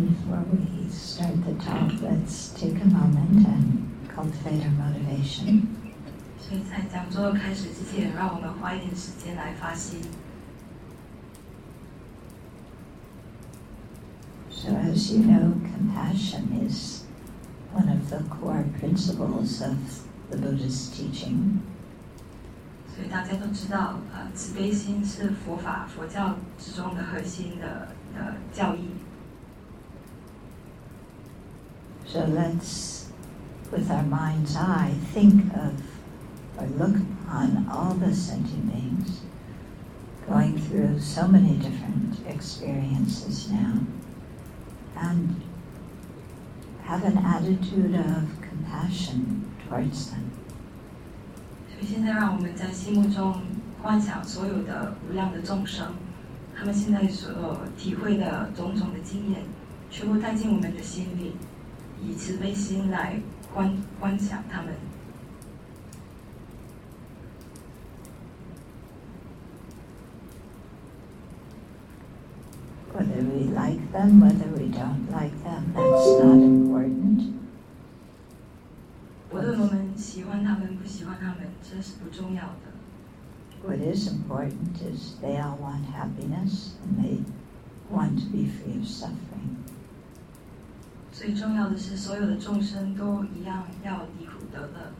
Before we start the talk, let's take a moment and cultivate our motivation. 所以在讲座开始之前，让我们花一点时间来发心。 So as you know, compassion is one of the core principles of the Buddhist teaching. 所以大家都知道，慈悲心是佛教之中的核心的教义。 So let's, with our mind's eye, think of or look upon all the sentient beings going through so many different experiences now, and have an attitude of compassion towards them. 所以现在让我们在心目中观想所有的无量的众生，他们现在所体会的种种的经验，全部带进我们的心里，以慈悲心来观想他们。 Whether we like them, whether we don't like them, that's not important. 无论我们喜欢他们不喜欢他们，这是不重要的。 What is important is they all want happiness and they want to be free of suffering. 最重要的是，所有的众生都一样要离苦得乐。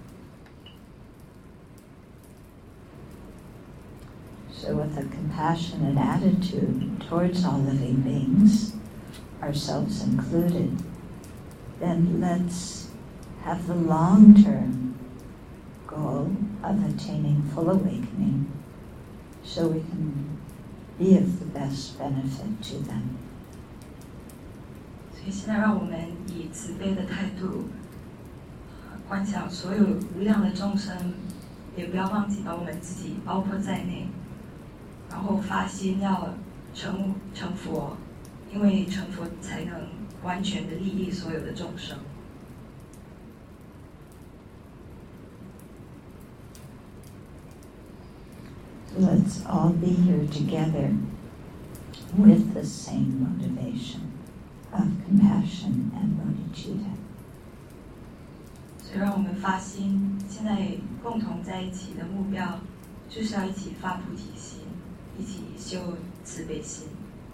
So with a compassionate attitude towards all living beings, ourselves included, then let's have the long-term goal of attaining full awakening so we can be of the best benefit to them. 所以现在让我们以慈悲的态度观想所有无量的众生，也不要忘记把我们自己包括在内，然后发心要成佛，因为成佛才能完全的利益所有的众生。 Let's all be here together with the same motivation of compassion and bodhicitta. 所以让我们发心，现在共同在一起的目标，就是要一起发菩提心，一起修慈悲心。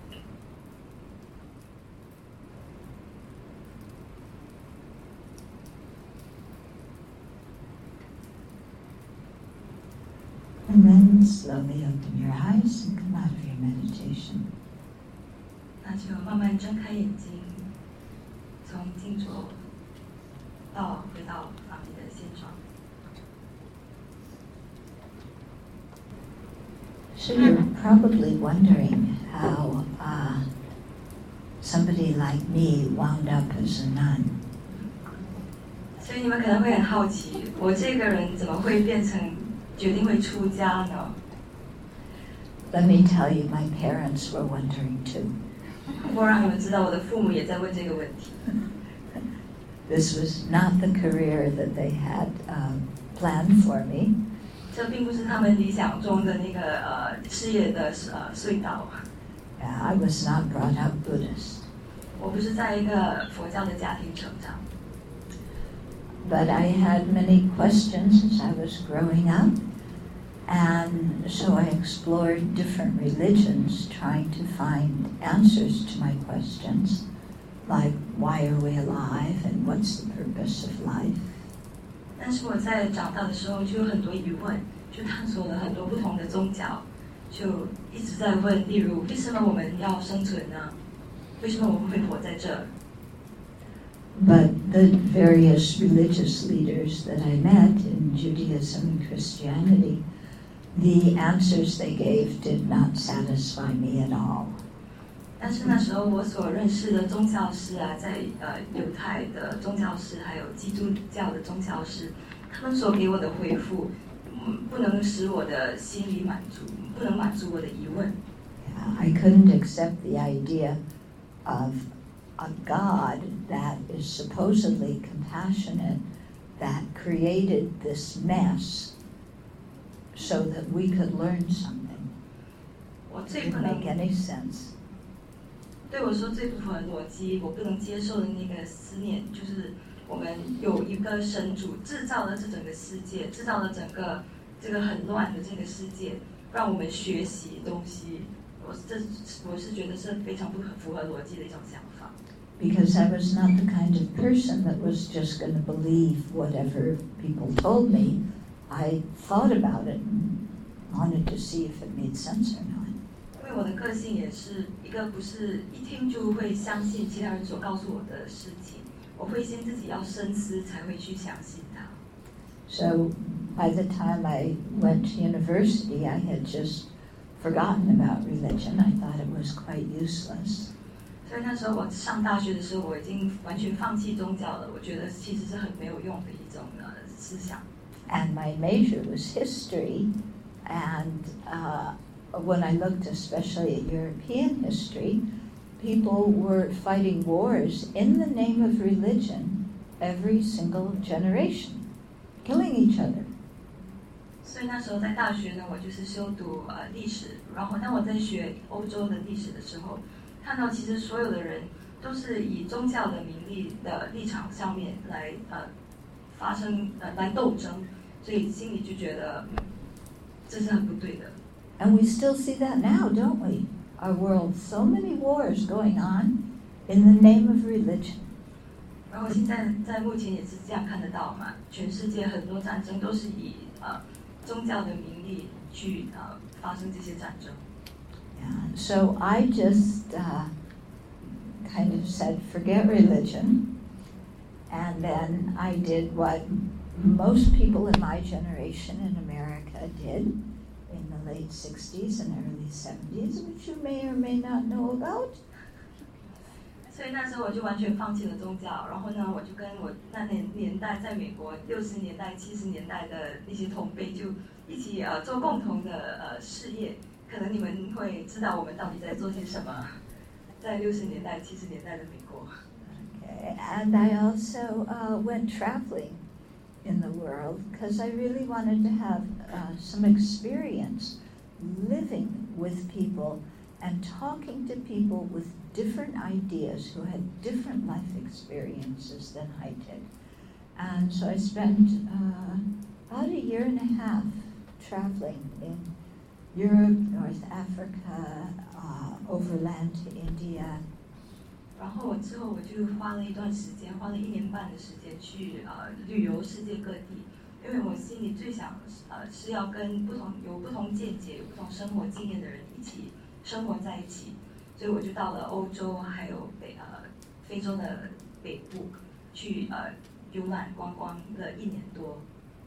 And then slowly open your eyes and come out of your meditation. 那就慢慢睁开眼睛，从静坐回到法理的现状。 So you're probably wondering how somebody like me wound up as a nun. 所以你们可能会很好奇，我这个人怎么会决定会出家呢？ Let me tell you, my parents were wondering too. 我让你们知道，我的父母也在问这个问题。 This was not the career that they had planned for me. 这并不是他们理想中的那个事业的隧道。 I was not brought up Buddhist. 我不是在一个佛教的家庭成长。 But I had many questions as I was growing up, and so I explored different religions trying to find answers to my questions, like why are we alive and what's the purpose of life. 但是我在长大的时候就有很多疑问，就探索了很多不同的宗教，就一直在问，例如为什么我们要生存呢？为什么我们会活在这儿？ But the various religious leaders that I met in Judaism and Christianity, the answers they gave did not satisfy me at all. 但是那时候我所认识的宗教师啊，在犹太的宗教师还有基督教的宗教师，他们所给我的回复，不能使我的心里满足，不能满足我的疑问。 I couldn't accept the idea of a God that is supposedly compassionate, that created this mess so that we could learn something. It didn't make any sense. 对我说最不符合逻辑，我不能接受的那个思念，就是我们有一个神主制造了这整个世界，制造了整个这个很乱的这个世界，让我们学习东西。我是觉得是非常不符合逻辑的一种想法。 Because I was not the kind of person that was just going to believe whatever people told me. I thought about it and wanted to see if it made sense or not. 因为我的个性也是一个不是一听就会相信其他人所告诉我的事情，我会先自己要深思才会去相信它。 So by the time I went to university, I had just forgotten about religion. I thought it was quite useless. 所以那时候我上大学的时候，我已经完全放弃宗教了。我觉得其实是很没有用的一种思想。 And my major was history, and when I looked especially at European history, people were fighting wars in the name of religion every single generation, killing each other. 所以那时候在大学呢，我就是修读历史，然后当我在学欧洲的历史的时候，看到其实所有的人都是以宗教的名利的立场上面来发生来斗争，所以心里就觉得这是很不对的。 And we still see that now, don't we? Our world, so many wars going on in the name of religion. 然后现在在目前也是这样看得到嘛，全世界很多战争都是以宗教的名利去发生这些战争。 Yeah, so I just kind of said, forget religion, and then I did what most people in my generation in America did in the late 60s and early 70s, which you may or may not know about. 所以那时候我就完全放弃了宗教，然后呢，我就跟我那年代在美国60年代、70年代的那些同辈就一起做共同的事业。可能你们会知道我们到底在做些什么，在60年代、70年代的美国。 Okay, and I also went traveling in the world because I really wanted to have some experience living with people and talking to people with different ideas who had different life experiences than I did. And so I spent about a year and a half traveling in Europe, North Africa, overland to India. 然后之后我就花了一段时间，花了1年半的时间去旅游世界各地，因为我心里最想是要跟有不同见解、有不同生活经验的人一起生活在一起，所以我就到了欧洲，还有非洲的北部去游览观光了1年多。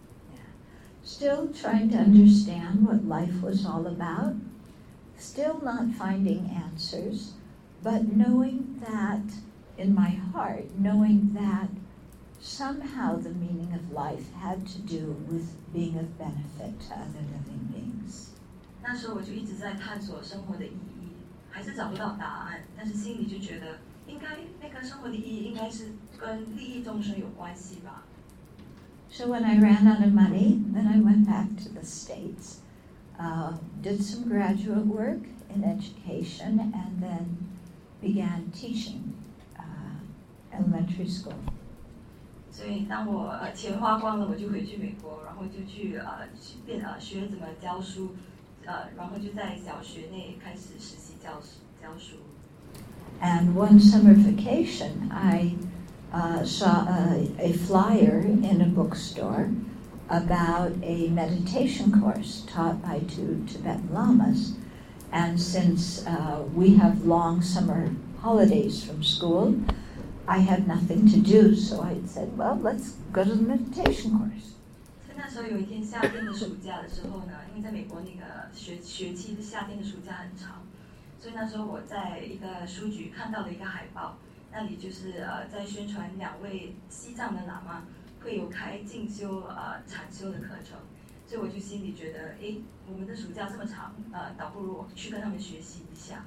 Still trying to understand what life was all about, still not finding answers, but knowing that in my heart, knowing that somehow the meaning of life had to do with being of benefit to other living beings. 那时候我就一直在探索生活的意义，还是找不到答案，但是心里就觉得应该那个生活的意义应该是跟利益众生有关系吧。 So when I ran out of money, then I went back to the States, did some graduate work in education, and then began teaching elementary school. 所以当我钱花光了，我就回去美国，然后就去学怎么教书，然后就在小学内开始实习教书。 And one summer vacation, I saw a flyer in a bookstore about a meditation course taught by 2 Tibetan lamas. And since we have long summer holidays from school, I had nothing to do, so I said, well, let's go to the meditation course. 所以那时候有一天夏天的暑假的时候呢，因为在美国那个学期的夏天的暑假很长，所以那时候我在一个书局看到了一个海报，那里就是在宣传2位西藏的喇嘛会有开静修禅修的课程，所以我就心里觉得，我们的暑假这么长，倒不如我去跟他们学习一下。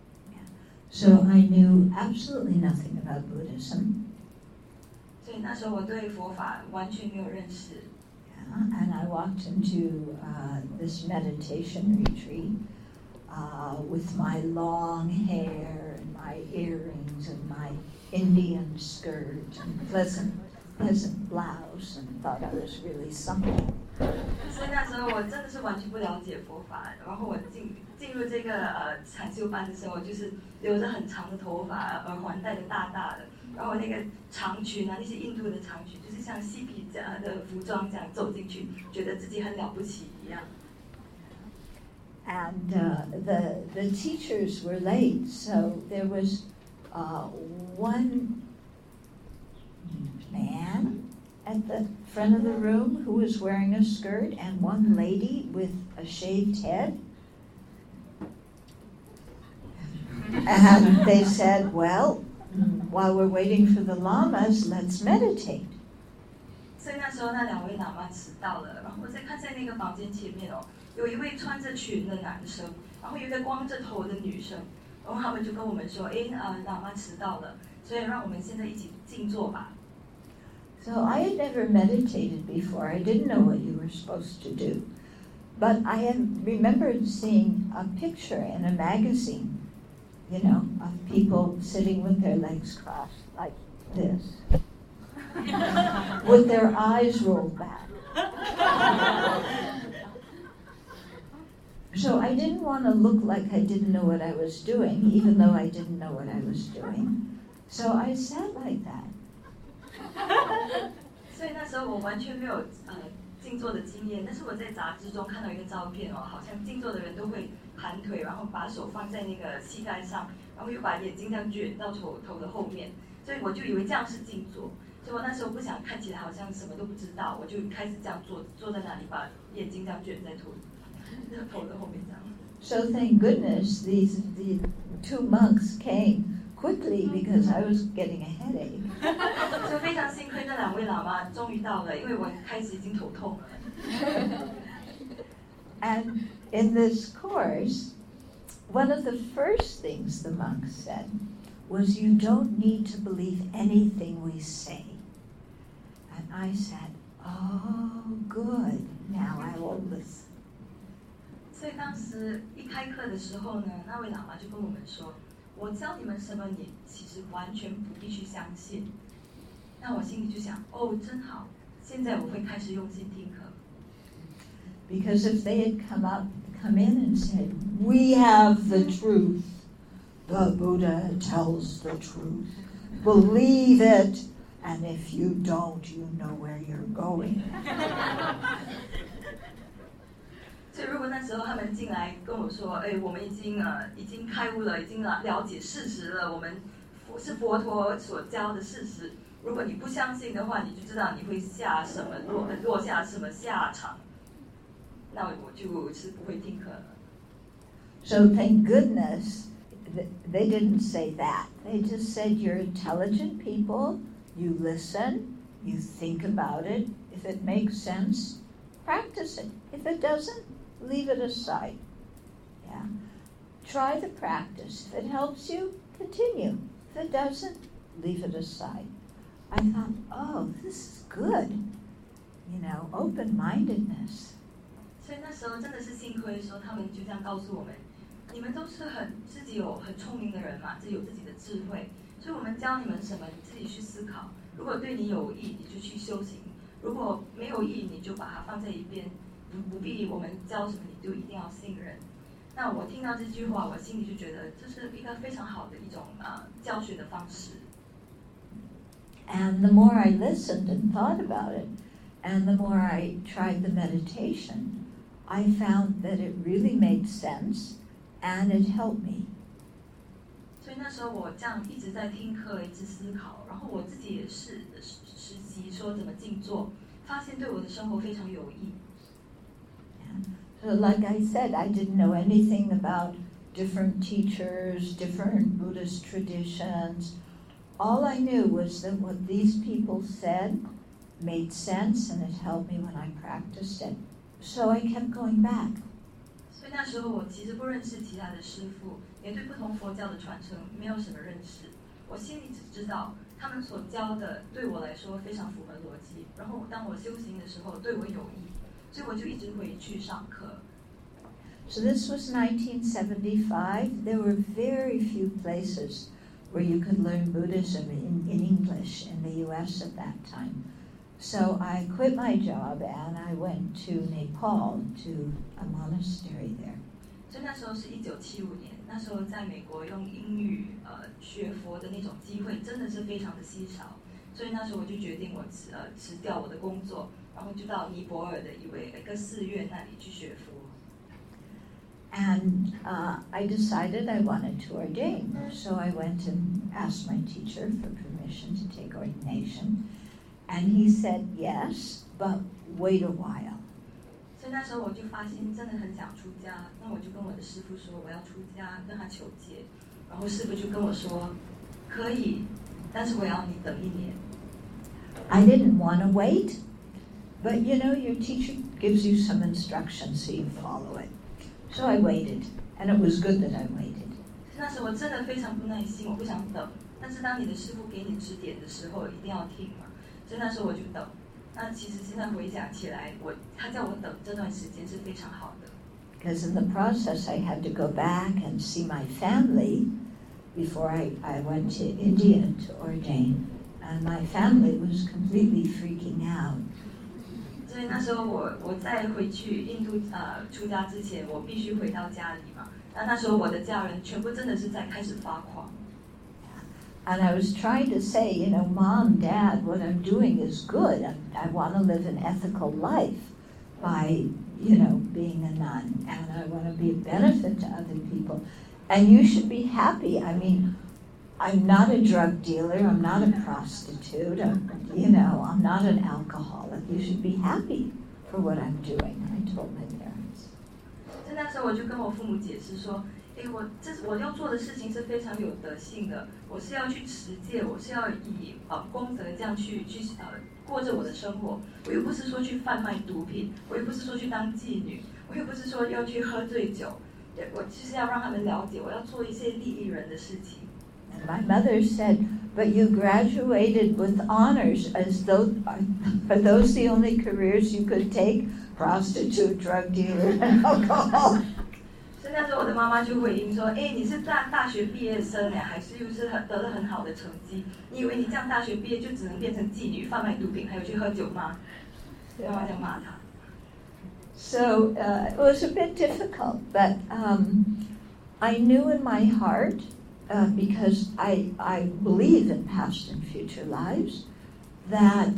So I knew absolutely nothing about Buddhism. 所以那时候我对佛法完全没有认识。 And I walked into this meditation retreat with my long hair and my earrings and my Indian skirt and pleasant blouse and thought I was really something. 所以那时候我真的是完全不了解佛法，然后我进入这个禅修班的时候，就是留着很长的头发，耳环戴的大大的，然后那个长裙啊，那些印度的长裙，就是像嬉皮这样的服装这样走进去，觉得自己很了不起一样。 And the teachers were late, so there was one man at the front of the room who was wearing a skirt and one lady with a shaved head. And they said, well, while we're waiting for the lamas, let's meditate. 所以那时候那两位喇嘛迟到了，然后我在看在那个房间前面有一位穿着裙的男生，然后有一个光着头的女生，然后他们就跟我们说，喇嘛迟到了，所以让我们现在一起静坐吧。 So I had never meditated before. I didn't know what you were supposed to do. But I had remembered seeing a picture in a magazine, of people sitting with their legs crossed like this, with their eyes rolled back. So I didn't want to look like I didn't know what I was doing, even though I didn't know what I was doing. So I sat like that. 所以那时候我完全没有静坐的经验，但是我在杂志中看到一个照片好像静坐的人都会盘腿，然后把手放在那个膝盖上，然后又把眼睛这样卷到头的后面，所以我就以为这样是静坐。所以我那时候不想看起来好像什么都不知道，我就开始这样坐在那里，把眼睛这样卷在头的后面这样。 So thank goodness the two monks came quickly because I was getting a headache. 就非常幸亏那两位喇嘛终于到了，因为我开始已经头痛了。 And in this course, one of the first things the monks said was, you don't need to believe anything we say. And I said, oh, good, now I will listen. 所以当时一开课的时候呢，那位喇嘛就跟我们说，我教你们什么，你其实完全不必去相信。那我心里就想，真好，现在我会开始用心听课。 Because if they had come in and said, we have the truth, the Buddha tells the truth, believe it, and if you don't, you know where you're going. 所以如果那时候他们进来跟我说，我们已经开悟了，已经了解事实了，我们是佛陀所教的事实。如果你不相信的话，你就知道你会落下什么下场。那我就是不会听课了。 So thank goodness they didn't say that. They just said, you're intelligent people, you listen, you think about it. If it makes sense, practice it. If it doesn't, leave it aside. Yeah. Try the practice. If it helps you, continue. If it doesn't, leave it aside. I thought, oh, this is good. Open-mindedness. 所以那时候真的是幸亏说他们就这样告诉我们，你们都是自己有很聪明的人嘛，自己有自己的智慧，所以我们教你们什么，你自己去思考。如果对你有益，你就去修行；如果没有益，你就把它放在一边，不必我们教什么你就一定要信任。那我听到这句话，我心里就觉得这是一个非常好的一种教学的方式。 And the more I listened and thought about it, and the more I tried the meditation, I found that it really made sense, and it helped me. 所以那时候我这样一直在听课，一直思考，然后我自己也是实习说怎么静坐，发现对我的生活非常有益。 So like I said, I didn't know anything about different teachers, different Buddhist traditions. All I knew was that what these people said made sense, and it helped me when I practiced it. So I kept going back. 所以那时候我其实不认识其他的师父，也对不同佛教的传承没有什么认识。我心里只知道他们所教的对我来说非常符合逻辑，然后当我修行的时候对我有益，所以我就一直回去上课。 So this was 1975. There were very few places where you could learn Buddhism in English in the US at that time. So I quit my job and I went to Nepal to a monastery there. 所以那时候是1975年，那时候在美国用英语学佛的那种机会真的是非常的稀少，所以那时候我就决定我辞掉我的工作，然后就到尼泊尔的一个寺院那里去学佛。 And I decided I wanted to ordain, so I went and asked my teacher for permission to take ordination, and he said yes, but wait a while. 所以那时候我就发心真的很想出家，那我就跟我的师父说我要出家，跟他求戒，然后师父就跟我说可以，但是我要你等1年。 I didn't want to wait, but you know your teacher gives you some instruction, so you follow it. So I waited, and it was good that I waited. 那时我真的非常不耐心，我不想等，但是当你的师父给你指点的时候，一定要听嘛。所以那时候我就等。那其实现在回想起来，他叫我等这段时间是非常好的。 Because in the process, I had to go back and see my family before I went to India to ordain, and my family was completely freaking out. 所以那时候我在回去印度出家之前，我必须回到家里嘛。那时候我的家人全部真的是在开始发狂。 And I was trying to say, you know, Mom, Dad, what I'm doing is good. I want to live an ethical life by, you know, being a nun, and I want to be a benefit to other people. And you should be happy. I mean, I'm not a drug dealer. I'm not a prostitute. I'm not an alcoholic. You should be happy for what I'm doing, I told my parents. 在那时候我就跟我父母解释说，我要做的事情是非常有德性的，我是要去持戒，我是要以功德这样去过着我的生活。我又不是说去贩卖毒品，我又不是说去当妓女，我又不是说要去喝醉酒。我就是要让他们了解，我要做一些利益人的事情。 And my mother said, "But you graduated with honors, as though are those the only careers you could take? Prostitute, drug dealer, and alcohol." 所以那时候我的妈妈就回应说：“你是大学毕业生还是又是得了很好的成绩？你以为你这样大学毕业就只能变成妓女、贩卖毒品，还有去喝酒吗？”妈妈这样骂他。 So it was a bit difficult, but I knew in my heart, because I believe in past and future lives, that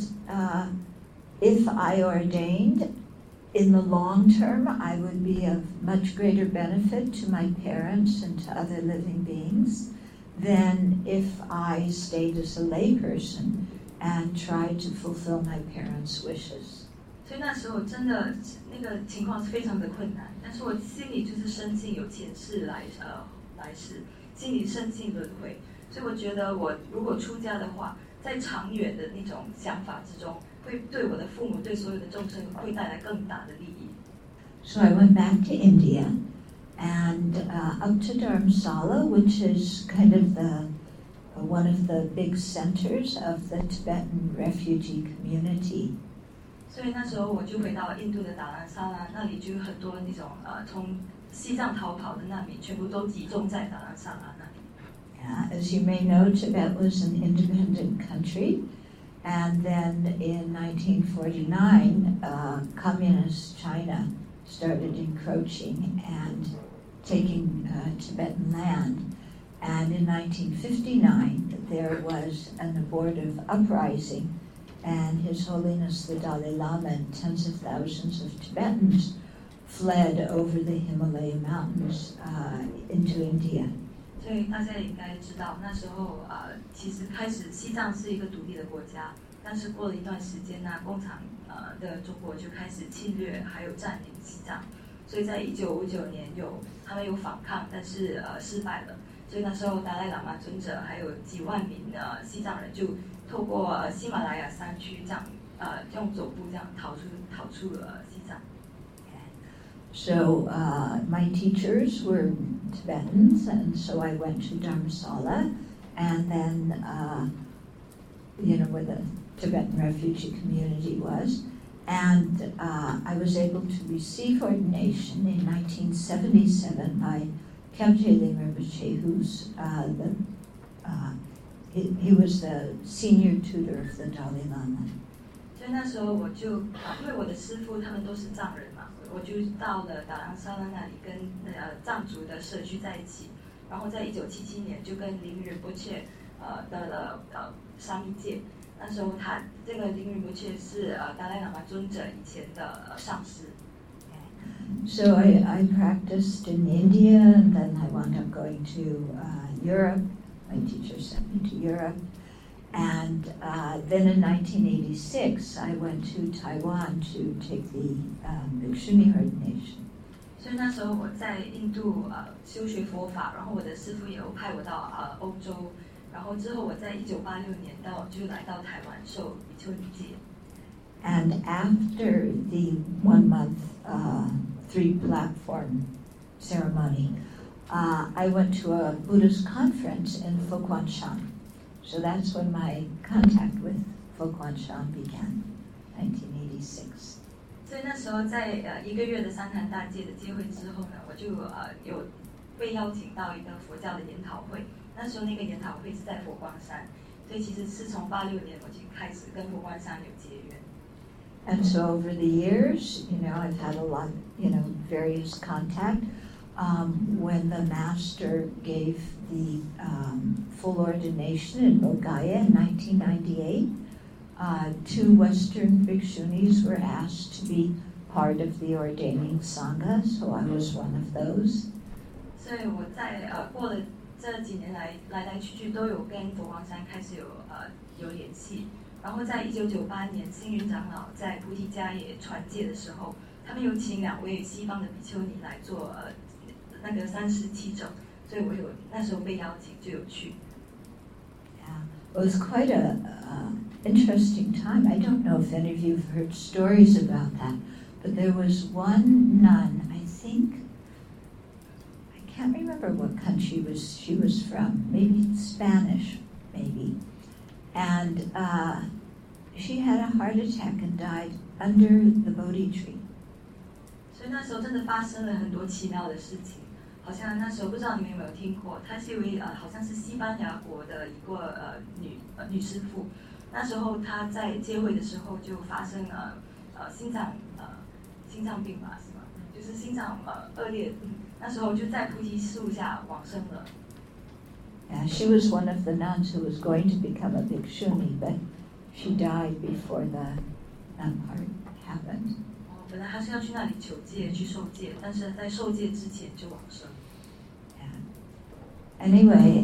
if I ordained, in the long term, I would be of much greater benefit to my parents and to other living beings than if I stayed as a layperson and tried to fulfill my parents' wishes. 所以那时候真的那个情况是非常的困难，但是我心里就是深信有前世来世，心里深信轮回，所以我觉得我如果出家的话，在长远的那种想法之中，会对我的父母、对所有的众生会带来更大的利益。 So I went back to India and up to Dharamsala, which is kind of one of the big centers of the Tibetan refugee community. 所以那时候我就回到印度的达兰萨拉，那里就有很多那种从西藏逃跑的难民，全部都集中在达兰萨拉那里。 As you may know, Tibet was an independent country, and then in 1949, communist China started encroaching and taking Tibetan land. And in 1959, there was an abortive uprising, and His Holiness the Dalai Lama and tens of thousands of Tibetans fled over the Himalaya mountains into India. 所以大家也应该知道，那时候其实开始西藏是一个独立的国家，但是过了一段时间呢，共产的中国就开始侵略还有占领西藏，所以在1959年他们有反抗，但是失败了。所以那时候达赖喇嘛尊者还有几万名西藏人就透过喜马拉雅山区这样用走步这样逃出西藏。 So my teachers were Tibetans, and so I went to Dharamsala, and then, where the Tibetan refugee community was, and I was able to receive ordination in 1977 by Khyentse Rinpoche, who's the he was the senior tutor of the Dalai Lama. 所以那时候我就因为我的师父他们都是藏人嘛，我就到了达兰萨拉那里跟藏族的社区在一起，然后在1977年就跟林仁波切得了沙弥戒。那时候他这个林仁波切是达赖喇嘛尊者以前的上师。 So I practiced in India, and then I wound up going to Europe. My teacher sent me to Europe. And then in 1986, I went to Taiwan to take the Bhikshuni ordination. 所以那时候我在印度修学佛法，然后我的师父也有派我到欧洲，然后之后我在1986年就来到台湾受比丘尼戒。 And after the 1 month 3-platform ceremony, I went to a Buddhist conference in Fo-Guang-Shan. So that's when my contact with Fo-Guang-Shan began, 1986. 所以那时候在1个月的三坛大戒的戒会之后呢，我就有被邀请到一个佛教的研讨会。那时候那个研讨会是在佛光山，所以其实是从86年我就开始跟佛光山有结缘。 And so over the years, I've had a lot, various contact. When the master gave the full ordination in Bodhgaya in 1998, 2 Western bhikshunis were asked to be part of the ordaining sangha, so I was one of those. 所以我在过了这几年来来去去都有跟佛光山开始有联系。然后在1998年，星云长老在菩提迦耶传戒的时候，他们有请2位西方的比丘尼来做那个37种，所以我那时候被邀请就有去。 Yeah, it was quite a interesting time. I don't know if any of you have heard stories about that, but there was one nun, I can't remember what country she was from, maybe Spanish, maybe. And she had a heart attack and died under the Bodhi tree. 所以那时候真的发生了很多奇妙的事情，好像那时候不知道你们有没有听过，她是一位好像是西班牙国的一个女师傅。那时候她在接会的时候就发生了心脏病吧，是吗？就是心脏恶劣，那时候就在菩提树下往生了。 Yeah, she was one of the nuns who was going to become a bhikshuni, but she died before the part happened. 本来她是要去那里求戒去受戒，但是在受戒之前就往生。 Yeah. Anyway,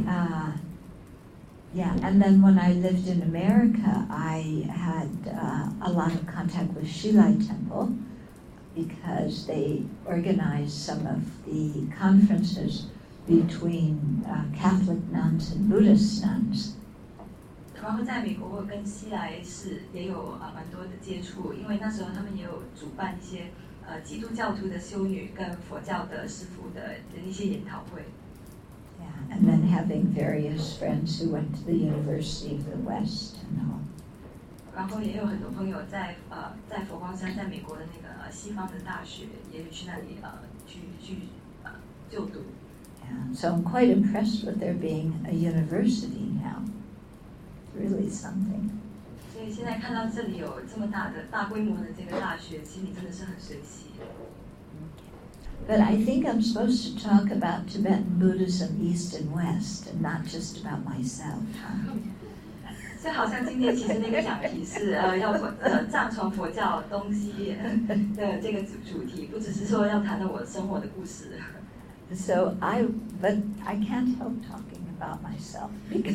and then when I lived in America, I had a lot of contact with Shilai Temple because they organized some of the conferences between Catholic nuns and Buddhist nuns. 然后在美国，我跟西来寺也有蛮多的接触，因为那时候他们也有主办一些基督教徒的修女跟佛教的师父的一些研讨会。 Yeah, and then having various friends who went to the University of the West and all. 然后也有很多朋友在佛光山，在美国的那个西方的大学，也有去那里去就读。 Yeah, so I'm quite impressed with there being a university now. Really something. 所以现在看到这里有这么大规模的这个大学，心里真的是很随喜。 But I think I'm supposed to talk about Tibetan Buddhism East and West, and not just about myself. 所以好像今天其实那个讲题是要藏传佛教东西的这个主题，不只是说要谈到我生活的故事。 So but I can't help talking about myself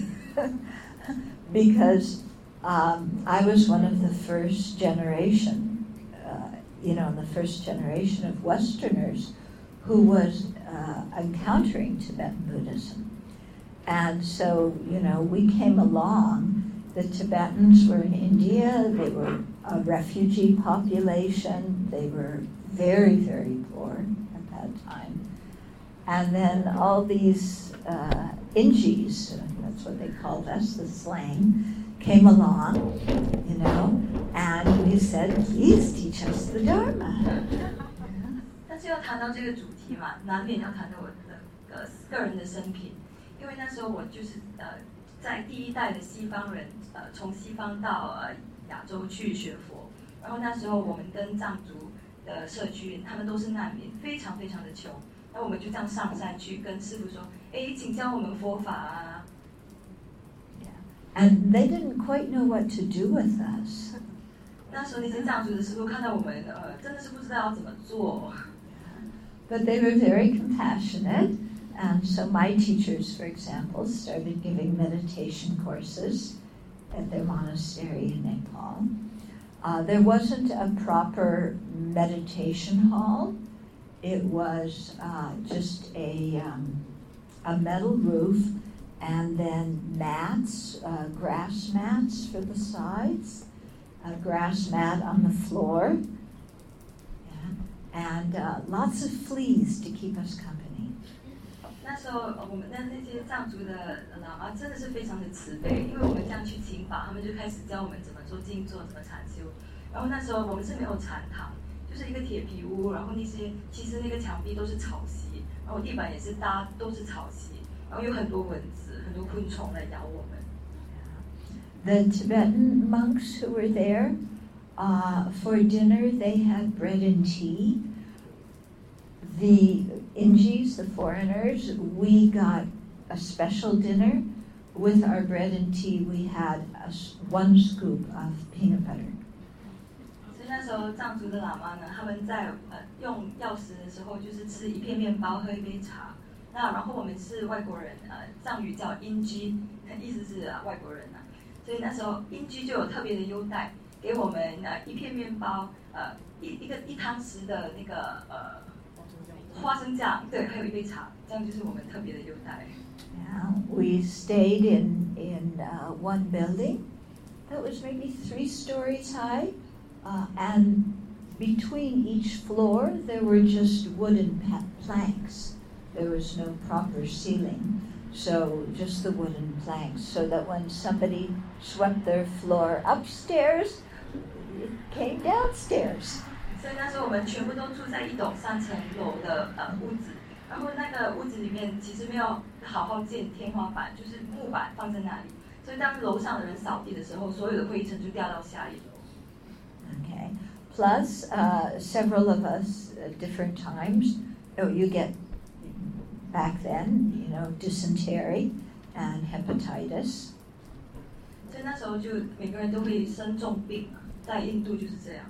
because I was one of the first generation, the first generation of Westerners who was encountering Tibetan Buddhism. And so, we came along. The Tibetans were in India. They were a refugee population. They were very, very poor at that time. And then all these Ingis, that's what they called us, the slang, came along, and we said, please teach us the Dharma. 但是要谈到这个主题嘛，难免要谈到我的个人的生平，因为那时候我就是在第一代的西方人，从西方到亚洲去学佛，然后那时候我们跟藏族的社区，他们都是难民，非常非常的穷，那我们就这样上山去跟师父说，哎，请教我们佛法啊。 And they didn't quite know what to do with us. 那时候那些藏族的师父看到我们，真的是不知道要怎么做。 But they were very compassionate, and so my teachers, for example, started giving meditation courses at their monastery in Nepal. There wasn't a proper meditation hall. It was just a metal roof and then mats, grass mats for the sides, a grass mat on the floor, and lots of fleas to keep us company. 那时候我们那些藏族的喇嘛真的是非常的慈悲，因为我们这样去请法，他们就开始教我们怎么做静坐，怎么禅修。然后那时候我们是没有禅堂，就是一个铁皮屋，然后其实那个墙壁都是草席，然后地板也是都是草席，然后有很多蚊子、很多昆虫来咬我们。 The Tibetan monks who were there, for dinner they had bread and tea. The Ingis, the foreigners, we got a special dinner. With our bread and tea, we had 1 scoop of peanut butter. 所以那时候藏族的喇嘛呢，他们在用药食的时候，就是吃一片面包，喝一杯茶。那然后我们是外国人，藏语叫 Ingi， 意思是外国人啊。所以那时候 Ingi 就有特别的优待，给我们一片面包，一汤匙的那个花生酱，对，还有一杯茶，这样就是我们特别的优待。 Yeah, we stayed in one building that was maybe 3 stories high, and between each floor there were just wooden planks. There was no proper ceiling, so just the wooden planks, so that when somebody swept their floor upstairs, it came downstairs. 所以那时候我们全部都住在1栋3层楼的屋子，然后那个屋子里面其实没有好好建天花板，就是木板放在那里，所以当楼上的人扫地的时候，所有的灰尘就掉到下1楼。 Okay. Plus, several of us at different times, you get back then, dysentery and hepatitis. 所以那时候就每个人都会生重病，在印度就是这样。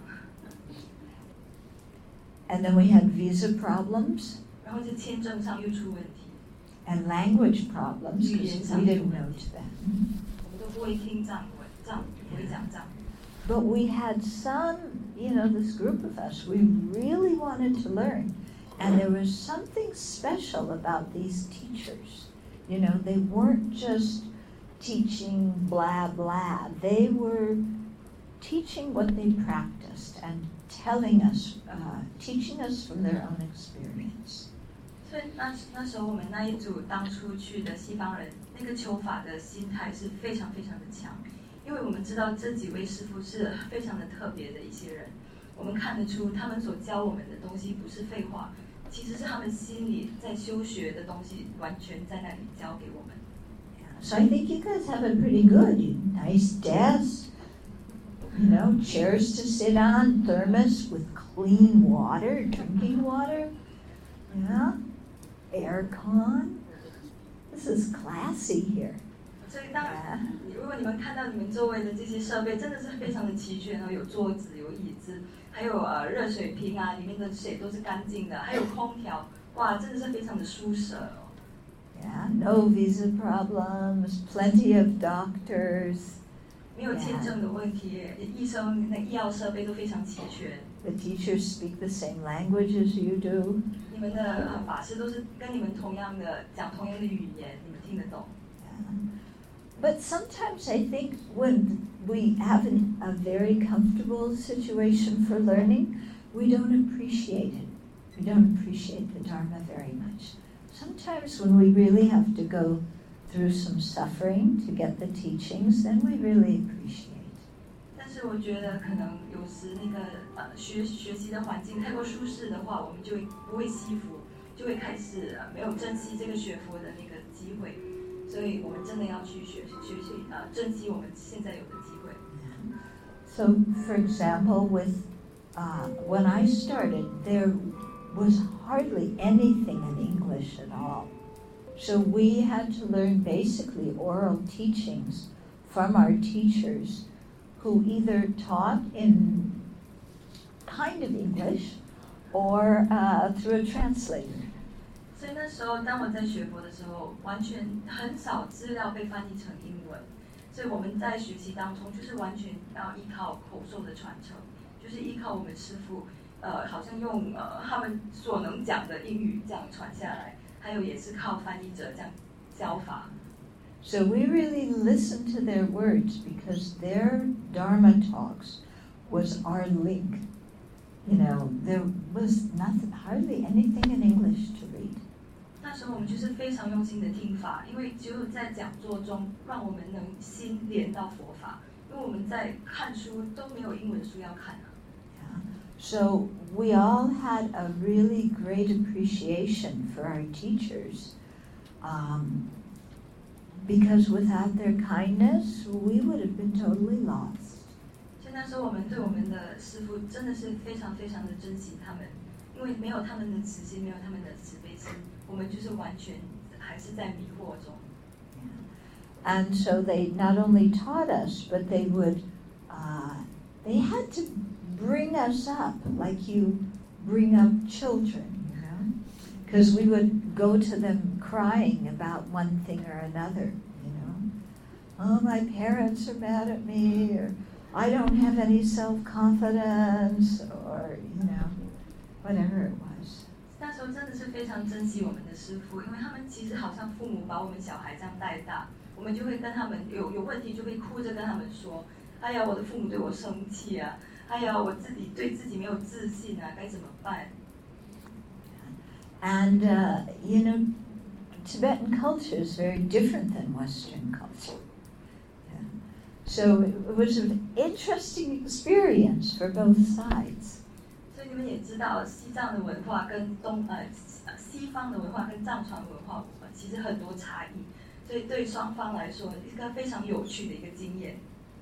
And then we had visa problems. 然后就签证上又出问题。 And language problems because we didn't know Tibetan. 我们都不会听藏语，不会讲藏语。 But we had some, this group of us, we really wanted to learn. And there was something special about these teachers. They weren't just teaching blah, blah. They were teaching what they practiced and telling us, teaching us from their own experience. 所以那时候我们那一组当初去的西方人，那个求法的心态是非常非常的强，因为我们知道这几位师父是非常的特别的一些人，我们看得出他们所教我们的东西不是废话，其实是他们心里在修学的东西，完全在那里教给我们。 So I think you guys have it pretty good. Nice desks, chairs to sit on, thermos with clean water, drinking water. Aircon. This is classy here. 所以如果你们看到你们周围的这些设备，真的是非常的齐全哦，有桌子，有椅子，还有热水瓶啊，里面的水都是干净的，还有空调，哇，真的是非常的舒适哦。 Yeah, no visa problems, plenty of doctors. 没有签证的问题，医生那医药设备都非常齐全。 The teachers speak the same language as you do. 你们的法师都是跟你们讲同样的语言，你们听得懂。 But sometimes I think when we have a very comfortable situation for learning, we don't appreciate it. We don't appreciate the Dharma very much. Sometimes when we really have to go through some suffering to get the teachings, then we really appreciate. 但是我觉得可能有时那个学习的环境太过舒适的话，我们就不会惜福，就会开始没有珍惜这个学佛的那个机会。 所以我们真的要去学习珍惜我们现在有的机会。 So, for example, with when I started, there was hardly anything in English at all. So we had to learn basically oral teachings from our teachers who either taught in kind of English or through a translator. 所以那时候，当我在学佛的时候，完全很少资料被翻译成英文，所以我们在学习当中就是完全要依靠口授的传承，就是依靠我们师父，好像用他们所能讲的英语这样传下来，还有也是靠翻译者这样教法。 So we really listened to their words because their Dharma talks was our link. You know, there was hardly anything in English to read. 那时候我们就是非常用心的听法，因为只有在讲座中让我们能心连到佛法，因为我们在看书都没有英文书要看啊。 So we all had a really great appreciation for our teachers, because without their kindness, we would have been totally lost. 所以那时候我们对我们的师父真的是非常非常的珍惜他们，因为没有他们的慈心，没有他们的慈悲心，我们就是完全还是在迷惑中。 And so they not only taught us, but they would, they had to bring us up like you bring up children, you know? Because we would go to them crying about one thing or another, you know? Oh, my parents are mad at me, or I don't have any self-confidence, or, you know, whatever it was. 那时候真的是非常珍惜我们的师父，因为他们其实好像父母把我们小孩这样带大，我们就会跟他们有问题就会哭着跟他们说，哎呀，我的父母对我生气啊，哎呀，我自己对自己没有自信啊，该怎么办？ And, you know, Tibetan culture is very different than Western culture. Yeah. So it was an interesting experience for both sides. 所以你们也知道，西藏的文化跟西方的文化跟藏传文化其实很多差异，所以对双方来说一个非常有趣的一个经验。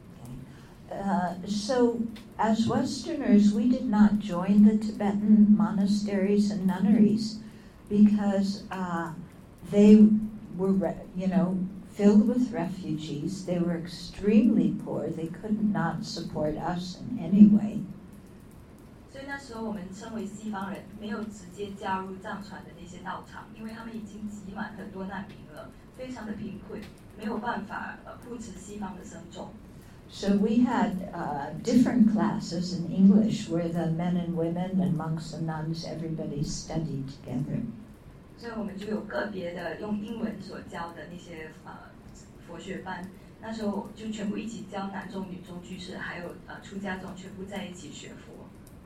So as Westerners, we did not join the Tibetan monasteries and nunneries because they were, you know, filled with refugees. They were extremely poor. They could not support us in any way. 所以那时候我们身为西方人，没有直接加入藏传的那些道场，因为他们已经挤满很多难民了，非常的贫困，没有办法护持西方的僧众。 So we had different classes in English where the men and women and monks and nuns, everybody studied together. 所以我们就有个别的用英文所教的那些佛学班，那时候就全部一起教男众、女众居士，还有出家众全部在一起学佛。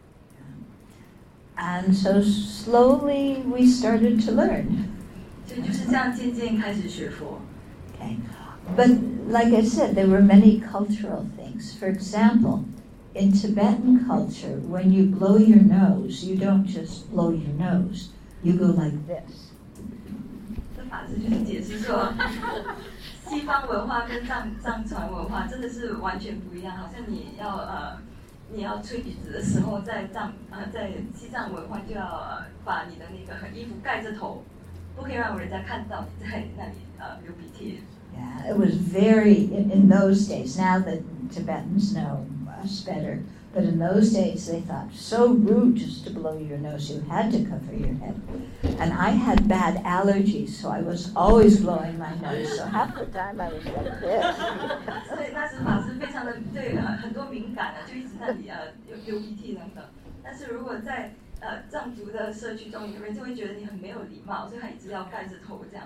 And so slowly we started to learn. 所以就是这样渐渐开始学佛。 Okay. But like I said, there were many cultural things. For example, in Tibetan culture, when you blow your nose, you don't just blow your nose. You go like this. 这法师就是解释说，西方文化跟藏传文化真的是完全不一样。好像你要吹笛子的时候，在西藏文化就要把你的那个衣服盖着头，不可以让人家看到你在那里流鼻涕。 Yeah, it was very, in those days, now that Tibetans know us better, but in those days they thought so rude just to blow your nose, you had to cover your head. And I had bad allergies, so I was always blowing my nose, so half the time I was like this. 所以那时法师非常的对很多敏感就一直那里流鼻涕等等。但是如果在藏族的社区中，有人就会觉得你很没有礼貌，所以他一直要盖着头这样。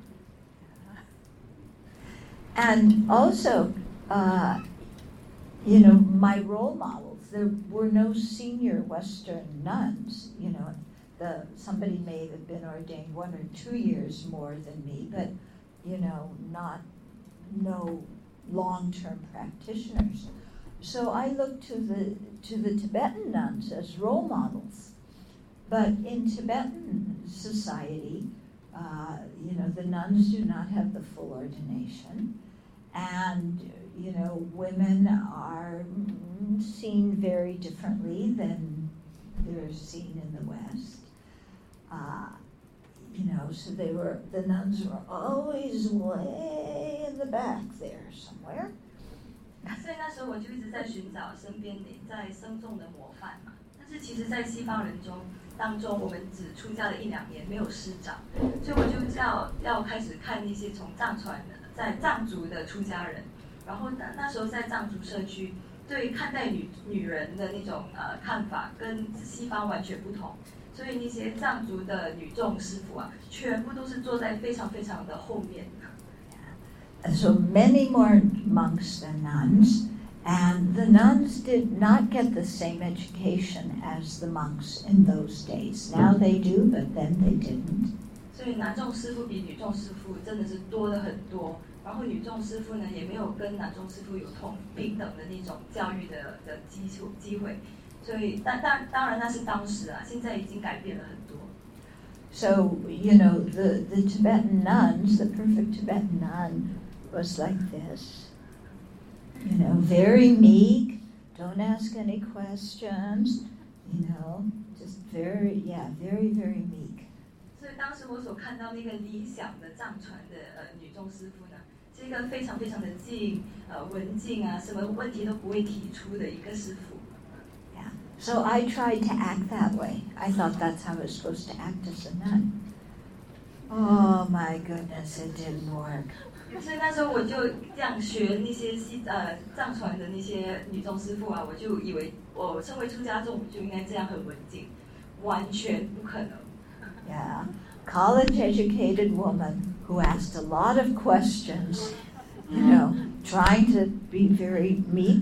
And also, you know, my role models, there were no senior Western nuns. You know, somebody may have been ordained 1 or 2 years more than me, but, you know, no long-term practitioners. So I looked to the Tibetan nuns as role models. But in Tibetan society, the nuns do not have the full ordination, and women are seen very differently than they're seen in the West. So the nuns were always way in the back there somewhere. 所以那时候我就一直在寻找身边在僧众的模范嘛。但是其实，在西方人当中，我们只出家了1-2年，没有师长，所以我就要开始看那些从藏传在藏族的出家人，然后那时候在藏族社区，对看待女人的那种看法跟西方完全不同，所以那些藏族的女众师傅啊，全部都是坐在非常非常的后面。 So many more monks than nuns, and the nuns did not get the same education as the monks in those days. Now they do, but then they didn't. 所以男众师傅比女众师傅真的是多了很多，然后女众师傅呢也没有跟男众师傅有平等的那种教育的机会，所以当然那是当时啊，现在已经改变了很多。 So the Tibetan nuns, the perfect Tibetan nun, was like this. Very meek, don't ask any questions, just very, very, very meek. 所以当时我所看到那个理想的藏传的女众师傅呢，是一个非常非常的静文静啊，什么问题都不会提出的一个师傅。 Yeah. So I tried to act that way. I thought that's how I was supposed to act as a nun. Oh my goodness, it didn't work. 所以那时候我就这样学那些藏传的那些女众师傅啊，我就以为我身为出家众就应该这样很文静，完全不可能。 Yeah, college-educated woman who asked a lot of questions, trying to be very meek.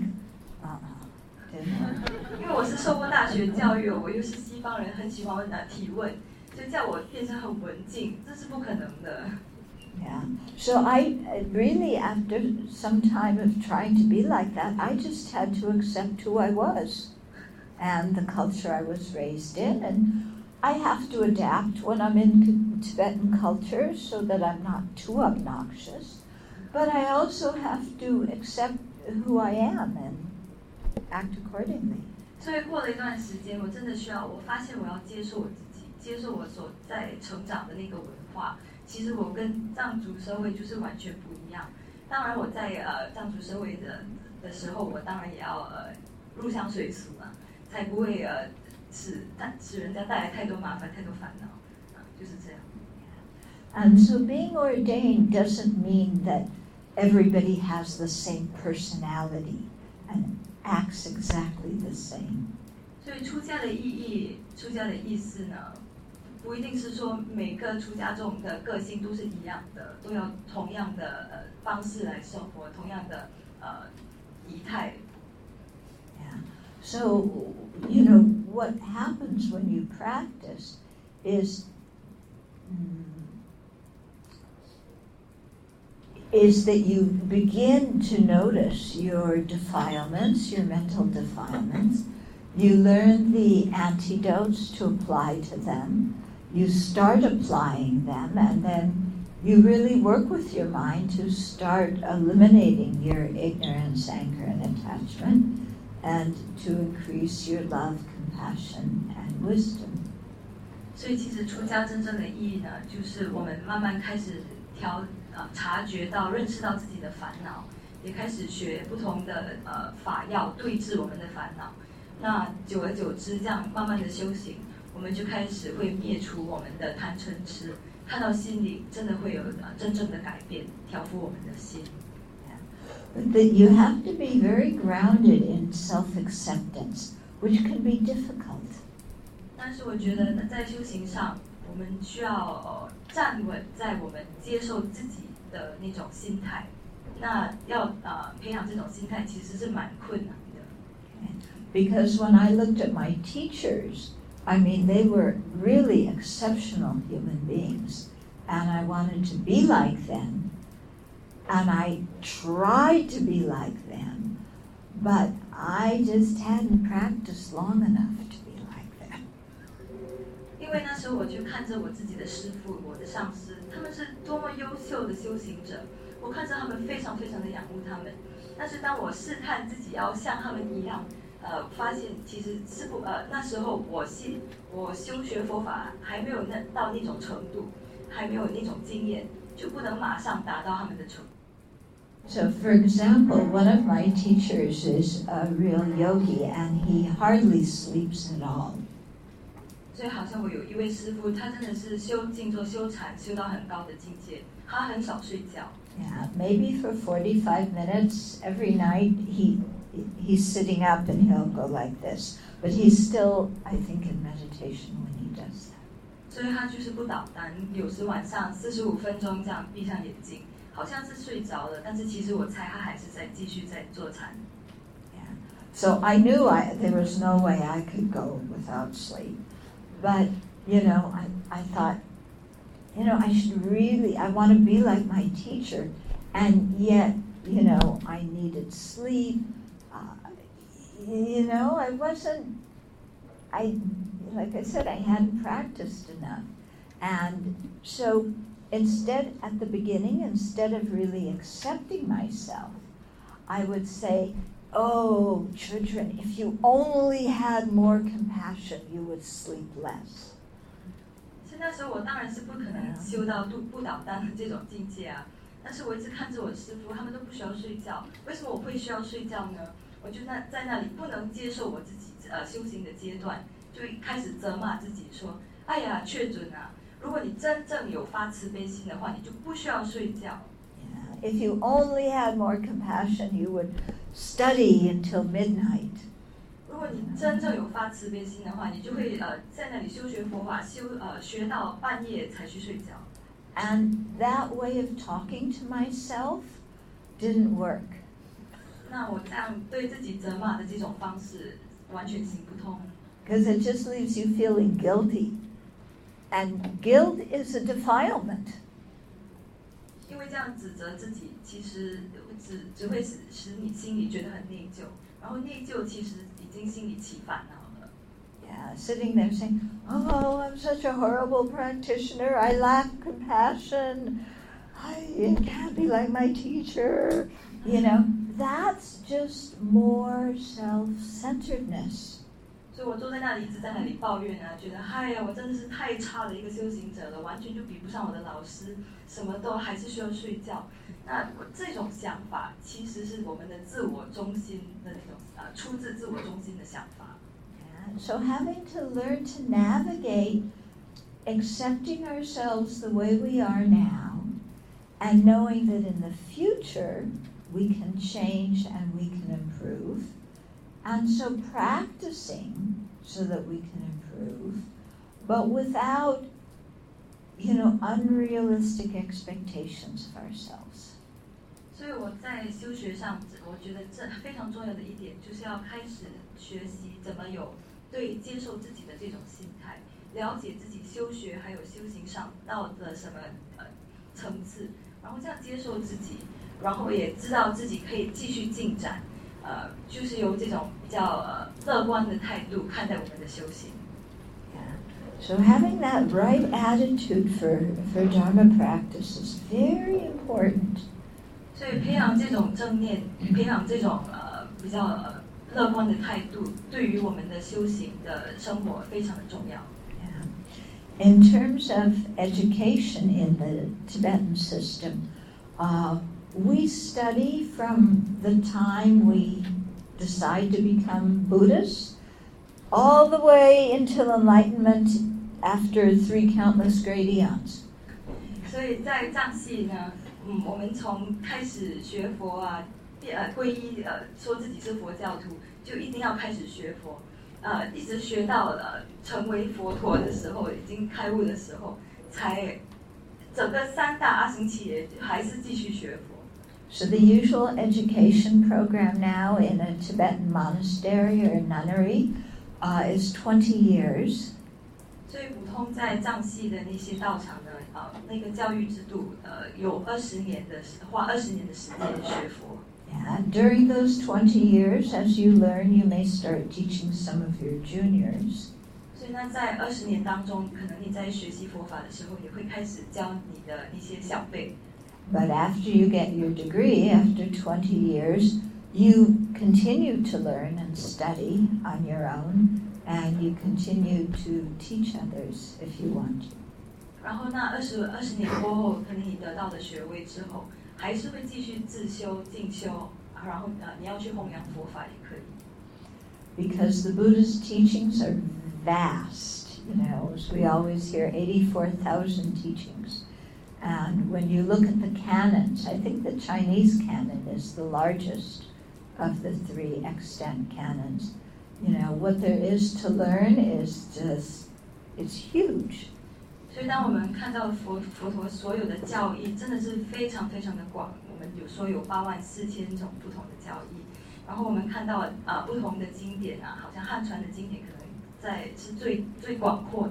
Didn't work. 因为我是受过大学教育，我又是西方人，很喜欢提问，所以叫我变成很文静，这是不可能的。 Yeah. So I really, after some time of trying to be like that, I just had to accept who I was and the culture I was raised in. And I have to adapt when I'm in Tibetan culture so that I'm not too obnoxious. But I also have to accept who I am and act accordingly. 所以过了一段时间，我真的我发现我要接受我自己，接受我所在成长的那个文化。其实我跟藏族社会就是完全不一样。当然我在藏族社会的时候，我当然也要入乡随俗嘛，才不会使人家带来太多麻烦、太多烦恼就是这样。 And so being ordained doesn't mean that everybody has the same personality and acts exactly the same. 所以出家的意思呢？不一定是说每个出家众的个性都是一样的，都要同样的方式来生活，同样的仪态。 Yeah. So, what happens when you practice is that you begin to notice your defilements, your mental defilements. You learn the antidotes to apply to them. You start applying them, and then you really work with your mind to start eliminating your ignorance, anger, and attachment, and to increase your love, compassion, and wisdom. 所以其实出家真正的意义呢，就是我们慢慢开始察觉到、认识到自己的烦恼，也开始学不同的法要对治我们的烦恼。那久而久之，这样慢慢的修行，我们就开始会灭除我们的贪嗔痴，看到心里真的会有真正的改变，调伏我们的心。 But that you have to be very grounded in self-acceptance, which can be difficult. 但是我觉得在修行上，我们需要站稳在我们接受自己的那种心态。那要培养这种心态，其实是蛮困难的。 Because when I looked at my teachers, I mean, they were really exceptional human beings, and I wanted to be like them, and I tried to be like them, but I just hadn't practiced long enough to be like them. 因为那时候我就看着我自己的师父，我的上师，他们是多么优秀的修行者，我看着他们非常非常的仰慕他们。但是当我试探自己要像他们一样，发现其实师父，那时候我修学佛法还没有到那种程度，还没有那种经验，就不能马上达到他们的程度。 So, for example, one of my teachers is a real yogi, and he hardly sleeps at all. 所以好像我有一位师父，他真的是修静坐、修禅，修到很高的境界，他很少睡觉。 Yeah, maybe for 45 minutes every night he's sitting up and he'll go like this. But he's still, I think, in meditation when he does that. 所以他就是不倒单，有时晚上45分钟这样闭上眼睛，好像是睡着了，但是其实我猜他还是在继续在坐禅。 Yeah. So I knew there was no way I could go without sleep. But, I thought, I want to be like my teacher. And yet, I needed sleep. Like I said, I hadn't practiced enough. And so instead of really accepting myself, I would say, oh, children, if you only had more compassion, you would sleep less. 所以那时候我当然是不可能修到不倒单的这种境界啊，但是我一直看着我的师父，他们都不需要睡觉，为什么我会需要睡觉呢？我就在那里不能接受我自己修行的阶段，就开始责骂自己说：“哎呀，确准啊！如果你真正有发慈悲心的话，你就不需要睡觉。” If you only had more compassion, you would study until midnight. 如果你真正有发慈悲心的话，你就会在那里修学佛法，学到半夜才去睡觉。 And that way of talking to myself didn't work. 那我这样对自己责骂的这种方式完全行不通。 Because it just leaves you feeling guilty. And guilt is a defilement. 因为这样指责自己，其实只会使你心里觉得很内疚，然后内疚其实已经心里起烦恼了。 Yeah, sitting there saying, "Oh, I'm such a horrible practitioner. I lack compassion. I can't be like my teacher." That's just more self-centeredness. 所以我坐在那里一直在那里抱怨啊，觉得哎呀，我真的是太差的一个修行者了，完全就比不上我的老师，什么都还是需要睡觉。那这种想法其实是我们的自我中心的那种出自自我中心的想法。 Yeah, so having to learn to navigate accepting ourselves the way we are now and knowing that in the future we can change and we can improve. And so practicing so that we can improve, but without, unrealistic expectations of ourselves. 所以我在修学上，我觉得这非常重要的一点，就是要开始学习怎么有对接受自己的这种心态，了解自己修学还有修行上到的什么层次，然后这样接受自己，然后也知道自己可以继续进展。就是有这种比较乐观的态度看待我们的修行。 Yeah. So having that right attitude for Dharma practice is very important. 所以培养这种正念，培养这种比较乐观的态度，对于我们的修行的生活非常的重要。 Yeah. In terms of education in the Tibetan system, we study from the time we decide to become Buddhists all the way until enlightenment after 3 countless great eons. 所以在藏系呢，我们从开始学佛啊，皈依说自己是佛教徒，就一定要开始学佛，一直学到成为佛陀的时候，已经开悟的时候，才整个3大阿僧祇耶还是继续学佛。 So the usual education program now in a Tibetan monastery or nunnery is 20 years. 所以普通在藏系的那些道场呢，那个教育制度有花20年的时间学佛。 Yeah, during those 20 years, as you learn, you may start teaching some of your juniors. 所以那在20年当中，可能你在学习佛法的时候，你会开始教你的一些小辈。 But after you get your degree, after 20 years, you continue to learn and study on your own, and you continue to teach others if you want to. 然后那20年过后，可能你得到的学位之后，还是会继续自修进修，然后你要去弘扬佛法也可以。 Because the Buddha's teachings are vast, as we always hear, 84,000 teachings. And when you look at the canons, I think the Chinese canon is the largest of the 3 extant canons. What there is to learn is it's huge. 所以当我们看到佛陀所有的教义，真的是非常非常的广。我们有说有84000种不同的教义，然后我们看到不同的经典好像汉传的经典可能是最广阔的。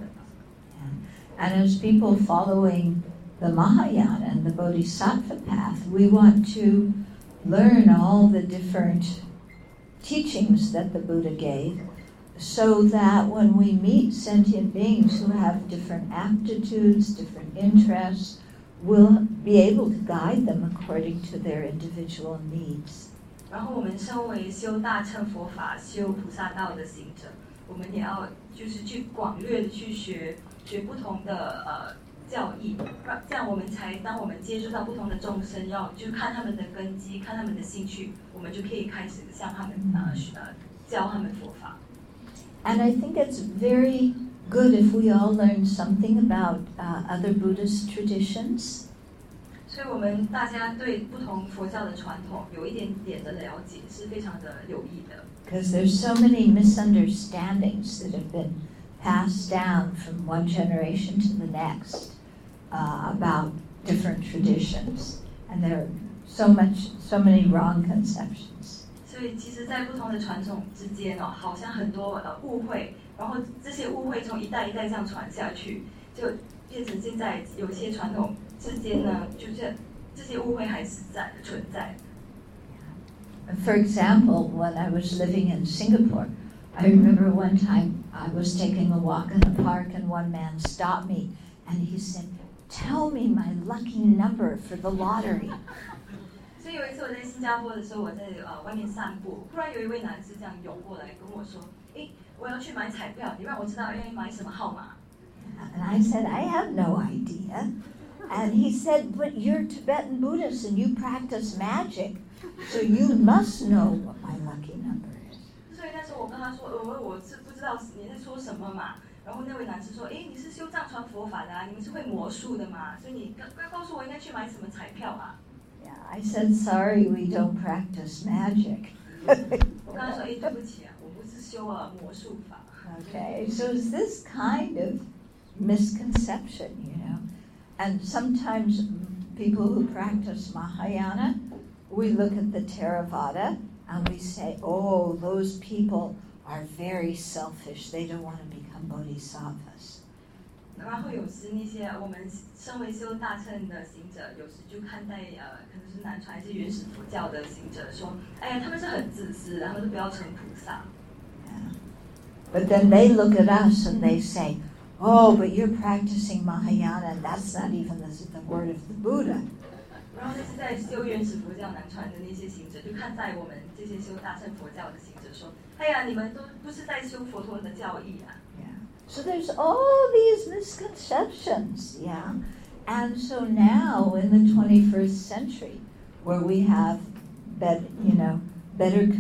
And as people following the Mahayana and the Bodhisattva path, we want to learn all the different teachings that the Buddha gave, so that when we meet sentient beings who have different aptitudes, different interests, we'll be able to guide them according to their individual needs. 然后我们身为修大乘佛法、修菩萨道的行者，我们也要就是去广略的去学不同的教义，这样我们才当我们接触到不同的众生，要就看他们的根基，看他们的兴趣，我们就可以开始向他们教他们佛法。 And I think it's very good if we all learn something about other Buddhist traditions. 所以我们大家对不同佛教的传统有一点点的了解，是非常的有益的。 Because there's so many misunderstandings that have been passed down from one generation to the next about different traditions, and there are so many wrong conceptions. 所以其实，在不同的传统之间好像很多误会，然后这些误会从一代一代这样传下去，就变成现在有些传统之间呢，就是这些误会还是存在。 For example, when I was living in Singapore, I remember one time I was taking a walk in the park and one man stopped me and he said, "Tell me my lucky number for the lottery." 所以有一次我在新加坡的时候，我在外面散步，忽然有一位男士这样涌过来跟我说：“我要去买彩票，你让我知道要买什么号码。” And I said, "I have no idea." And he said, "But you're Tibetan Buddhist and you practice magic, so you must know what my lucky number is." 所以那时候我跟他说：“我是不知道你在说什么嘛。”然后那位男士说：“你是修藏传佛法的你们是会魔术的嘛？所以你该告诉我应该去买什么彩票啊？” Yeah, I said, "Sorry, we don't practice magic." 我跟他说：“对不起我不是修魔术法。” Okay, so it's this kind of misconception, And sometimes people who practice Mahayana, we look at the Theravada and we say, "Oh, those people are very selfish. They don't want to become bodhisattvas." 然后有时那些我们身为修大乘的行者，有时就看待可能是南传还是原始佛教的行者说，他们是很自私，他们都不要成菩萨。 Yeah. But then they look at us and they say, "Oh, but you're practicing Mahayana, and that's not even the word of the Buddha." 然后那些在修原始佛教南传的那些行者，就看待我们这些修大乘佛教的行者说：“你们都不是在修佛陀的教义啊。” So there's all these misconceptions, And so now in the 21st century, where we have better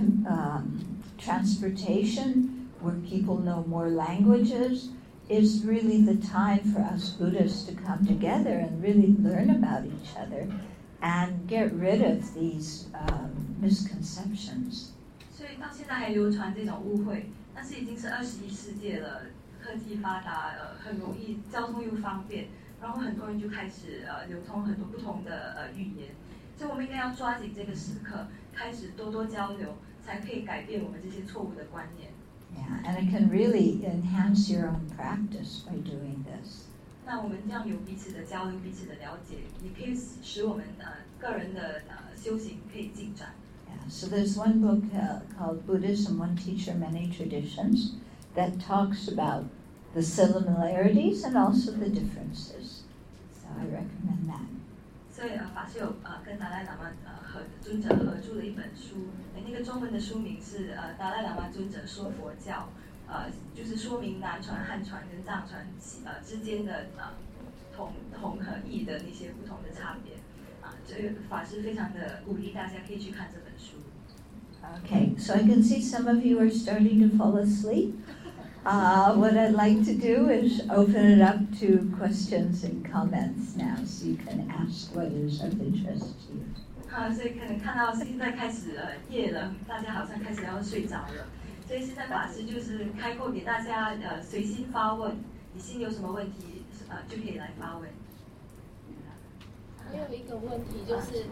transportation, where people know more languages, is really the time for us Buddhists to come together and really learn about each other and get rid of these misconceptions. 所以到现在还流传这种误会，但是已经是21世纪了。科技发达，很容易，交通又方便，然后很多人就开始流通很多不同的语言，所以我们应该要抓紧这个时刻，开始多多交流，才可以改变我们这些错误的观念。 Yeah, and it can really enhance your own practice by doing this. 那我们这样有彼此的交流，彼此的了解，也可以使我们个人的修行可以进展。 Yeah, so there's one book called Buddhism, One Teacher, Many Traditions that talks about the similarities and also the differences. So I recommend that. 所以法师有跟达赖喇嘛尊者合著了一本书，那个中文的书名是达赖喇嘛尊者说佛教，就是说明南传、汉传跟藏传之间的同和异的那些不同的差别这个法师非常的鼓励大家可以去看这本书。 Okay, so I can see some of you are starting to fall asleep. What I'd like to do is open it up to questions and comments now, so you can ask what is of interest to you. 所以可能看到现在开始夜了，大家好像开始要睡着了，所以现在法师就是开阔给大家随心发问，你心里有什么问题就可以来发问。 还有一个问题就是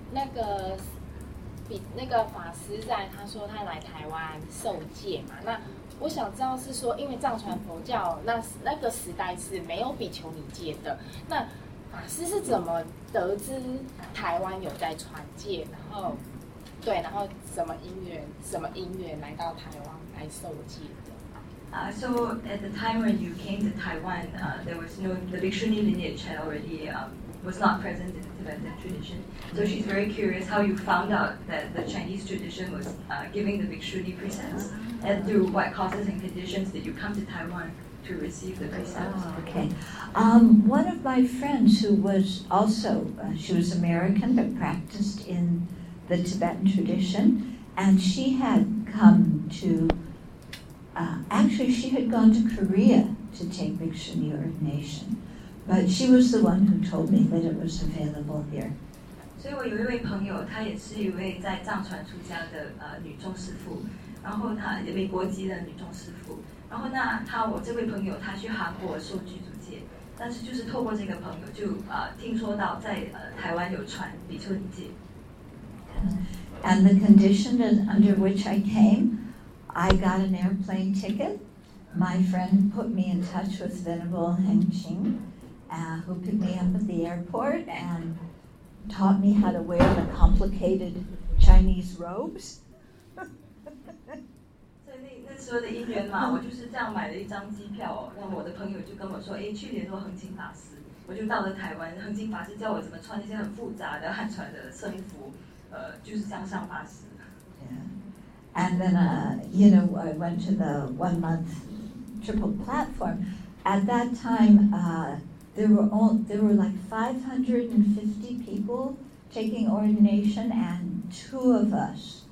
那个法师在他说他来台湾受戒嘛，那我想知道是说，因为藏传佛教那个时代是没有比丘尼戒的，那法师是怎么得知台湾有在传戒，然后什么因缘来到台湾来受戒的 ？So at the time when you came to Taiwan, there was the Bhikshuni lineage had already was not present in the Tibetan tradition. So she's very curious how you found out that the Chinese tradition was giving the Bhikshuni precepts, and through what causes and conditions did you come to Taiwan to receive the precepts? Okay. One of my friends who was also, she was American but practiced in the Tibetan tradition, and she had come to, actually she had gone to Korea to take Bhikshuni ordination. But she was the one who told me that it was available here. 所以我有一位朋友，她也是一位在藏传出家的女众师父，然后她美国籍的女众师父，然后我这位朋友他去韩国受具足戒，但是就是透过这个朋友就听说到在台湾有传比丘尼戒。 And the condition under which I came, I got an airplane ticket. My friend put me in touch with Venerable Hengqing, who picked me up at the airport and taught me how to wear the complicated Chinese robes. 所以那时候的因缘嘛，我就是这样买了一张机票那我的朋友就跟我说，去联络恒清法师，我就到了台湾，恒清法师教我怎么穿那些很复杂的汉传的僧服，就是这样上巴士。 And then, I went to the 1 month triple platform. At that time, there were like 550 people taking ordination, and 2 of us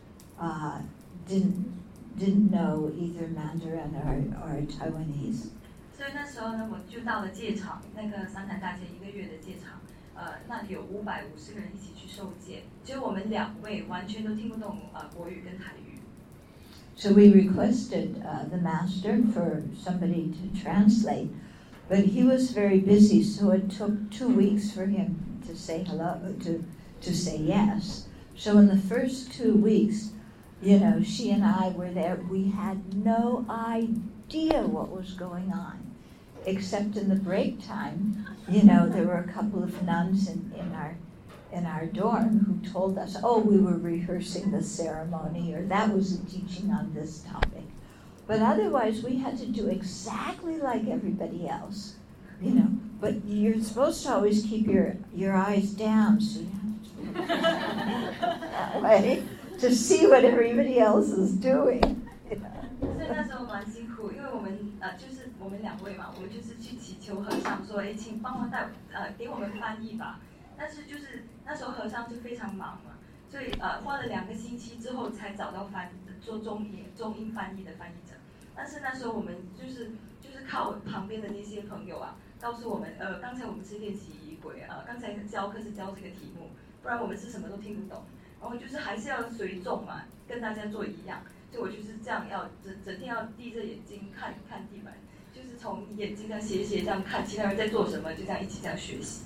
didn't know either Mandarin or Taiwanese. 所以那时候呢，我就到了戒场，那个三坛大戒1个月的戒场，那里有550个人一起去受戒，只有我们2位完全都听不懂国语跟台语。 So we requested the master for somebody to translate, but he was very busy, so it took 2 weeks for him to say hello, to say yes. So in the first 2 weeks, she and I were there. We had no idea what was going on, except in the break time, there were a couple of nuns in our dorm who told us, we were rehearsing the ceremony, or that was a teaching on this topic. But otherwise, we had to do exactly like everybody else, But you're supposed to always keep your eyes down, so you have to that way to see what everybody else is doing. 所以那时候蛮辛苦，因为我们就是我们2位嘛，我们就是去祈求和尚说，请帮忙给我们翻译吧。但是就是那时候和尚就非常忙嘛，所以花了2个星期之后才找到做中英翻译的翻译者。但是那时候我们就是靠旁边的那些朋友告诉我们，刚才我们是练习仪轨刚才教课是教这个题目，不然我们是什么都听不懂。然后就是还是要随众嘛，跟大家做一样。所以我就是这样整天要闭着眼睛看地板，就是从眼睛这样斜这样看其他人在做什么，就这样一起这样学习。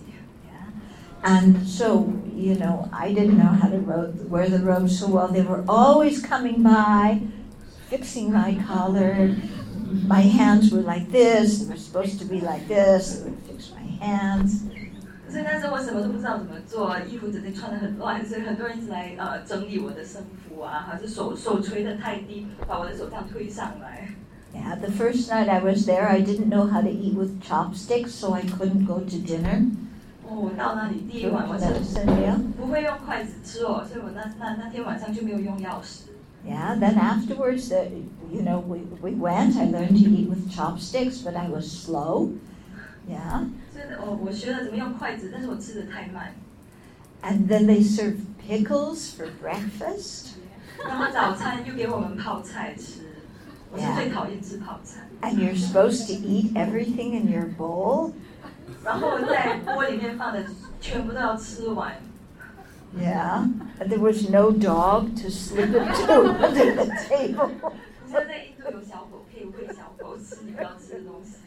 And so, I didn't know how to wear the robes so well. They were always coming by, fixing my collar. My hands were like this. They were supposed to be like this. They would fix my hands. 所以那时候我什么都不知道怎么做，衣服整天穿得很乱，所以很多人一直来整理我的僧服还是手垂得太低，把我的手这样推上来。 Yeah, the first night I was there, I didn't know how to eat with chopsticks, so I couldn't go to dinner. 我到那里第一晚我是不会用筷子吃哦，所以我那天晚上就没有用钥匙。 Yeah, then afterwards, we went. I learned to eat with chopsticks, but I was slow. Yeah. 所以我学了怎么用筷子，但是我吃的太慢。 And then they served pickles for breakfast. 然后早餐又给我们泡菜吃，我是最讨厌吃泡菜。 And you're supposed to eat everything in your bowl. 然后在锅里面放的全部都要吃完。 Yeah, and there was no dog to slip into under the table. 你说在印度有小狗可以喂小狗吃你不要吃的东西。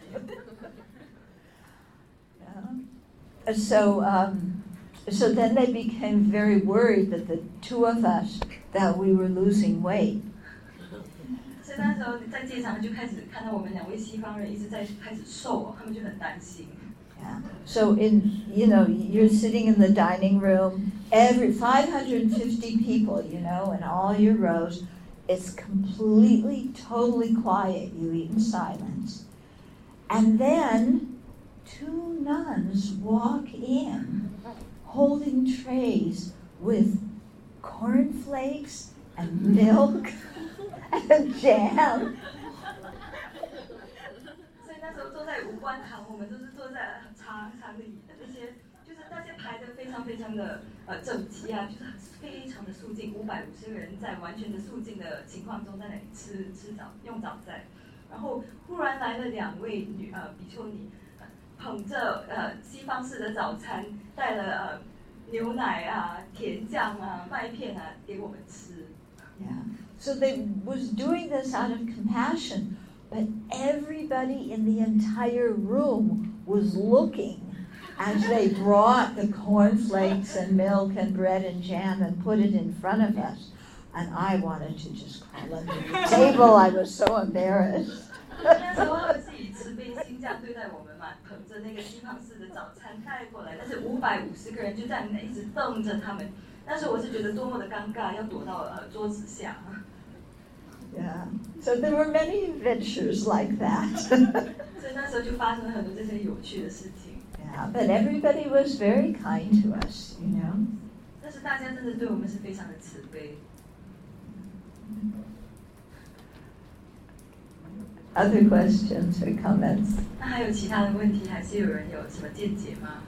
Yeah. So then they became very worried that the two of us that we were losing weight. 所以那时候在街上就开始看到我们两位西方人一直在开始瘦，他们就很担心。 Yeah. So you're sitting in the dining room, every 550 people, in all your rows. It's completely, totally quiet. You eat in silence. And then 2 nuns walk in holding trays with cornflakes and milk and jam. 所以那时候坐在五官堂，我们都是坐在长的椅的，那些就是大家排得非常非常的整齐啊，就是非常的肃静，550个人在完全的肃静的情况中在那里用早餐，然后忽然来了2位比丘尼，捧着西方式的早餐，带了牛奶啊、甜酱啊、麦片啊给我们吃。 Yeah. So they was doing this out of compassion, but everybody in the entire room was looking as they brought the cornflakes and milk and bread and jam and put it in front of us. And I wanted to just crawl under the table. I was so embarrassed. 那时候他们是以慈悲心这样对待我们嘛，捧着那个西方式的早餐带过来，但是550个人就在那一直瞪着他们。但是我是觉得多么的尴尬，要躲到桌子下。 Yeah. So there were many adventures like that. 所以那时候就发生了很多这些有趣的事情。 Yeah, but everybody was very kind to us, 但是大家真的对我们是非常的慈悲。 Other questions or comments? 那还有其他的问题，还是有人有什么见解吗？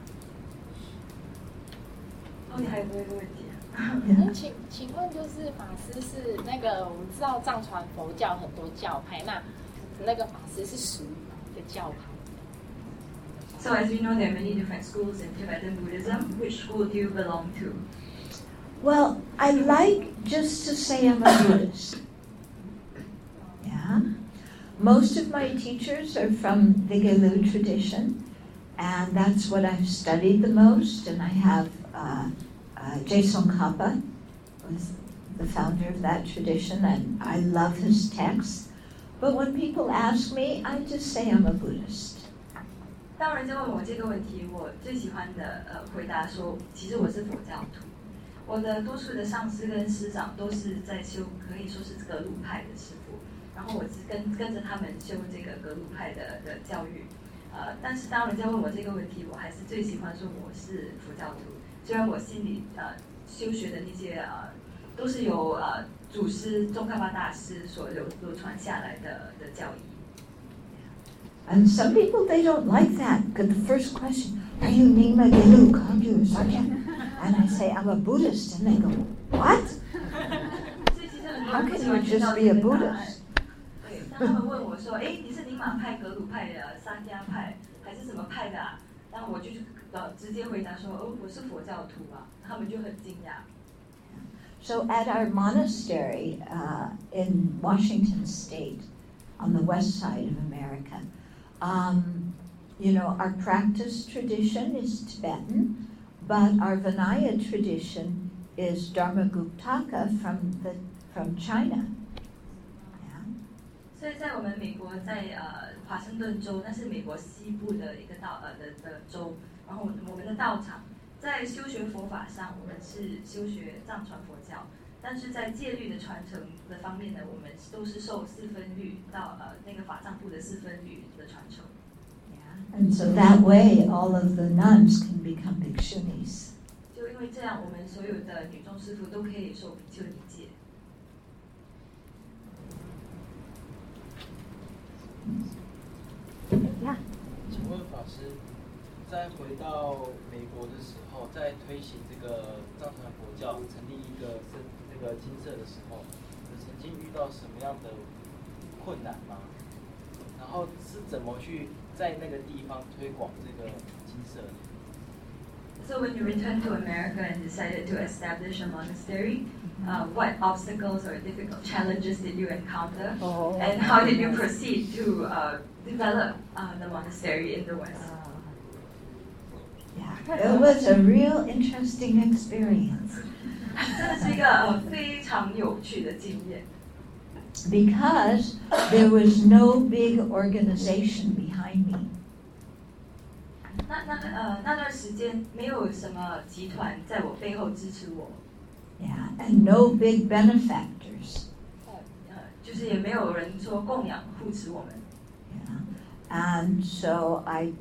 你还有没有一个问题啊？ 请问就是法师是那个我们知道藏传佛教很多教派，那个法师是属于哪个教派？ So as you know, there are many different schools in Tibetan Buddhism. Which school do you belong to? Well, I like just to say I'm a Buddhist. Yeah. Most of my teachers are from the Gelu tradition, and that's what I've studied the most. And I have Jason Kappa, was the founder of that tradition, and I love his texts. But when people ask me, I just say I'm a Buddhist. 当人家问我这个问题，我最喜欢的回答说，其实我是佛教徒。我的多数的上师跟师长都是在修，可以说是格鲁派的师父。然后我是跟着他们修这个格鲁派的教育。但是当人家问我这个问题，我还是最喜欢说我是佛教徒。虽然我心里修学的那些都是由祖师宗喀巴大师所流传下来的教义。 And some people, they don't like that. Because the first question, are you Nyingma Gelu Kagyu Sakya? And I say, I'm a Buddhist. And they go, what? How can you just be a Buddhist? 对，那他们问我说，你是宁玛派、格鲁派的、萨迦派，还是什么派的啊？然后我就直接回答说，我是佛教徒啊。他们就很惊讶。 So at our monastery in Washington State, on the west side of America, our practice tradition is Tibetan, but our Vinaya tradition is Dharmaguptaka from China. Yeah. 所以在我们美国，在华盛顿州，那是美国西部的一个的州。然后我们的道场在修学佛法上，我们是修学藏传佛教。 但是在戒律的传承的方面呢，我们都是受四分律到那个法藏部的四分律的传承。 And so that way, all of the nuns can become bhikshunis. 就因为这样，我们所有的女众师父都可以受比丘尼戒。 请问法师，在回到美国的时候，在推行这个藏传佛教，成立一个那个精舍的时候，有曾经遇到什么样的困难吗？然后是怎么去在那个地方推广这个精舍的？ So when you returned to America and decided to establish a monastery, what obstacles or difficult challenges did you encounter, and how did you proceed to develop the monastery in the West? Yeah, it was a real interesting experience. 真的是一个非常有趣的经验。 Because there was no big organization behind me. 那段时间没有什么集团在我背后支持我。 Yeah, and no big benefactors. 就是也没有人说供养护持我们。 Yeah, and so I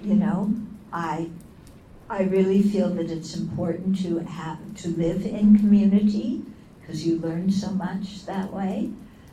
really feel that it's important to live in community because you learn so much that way.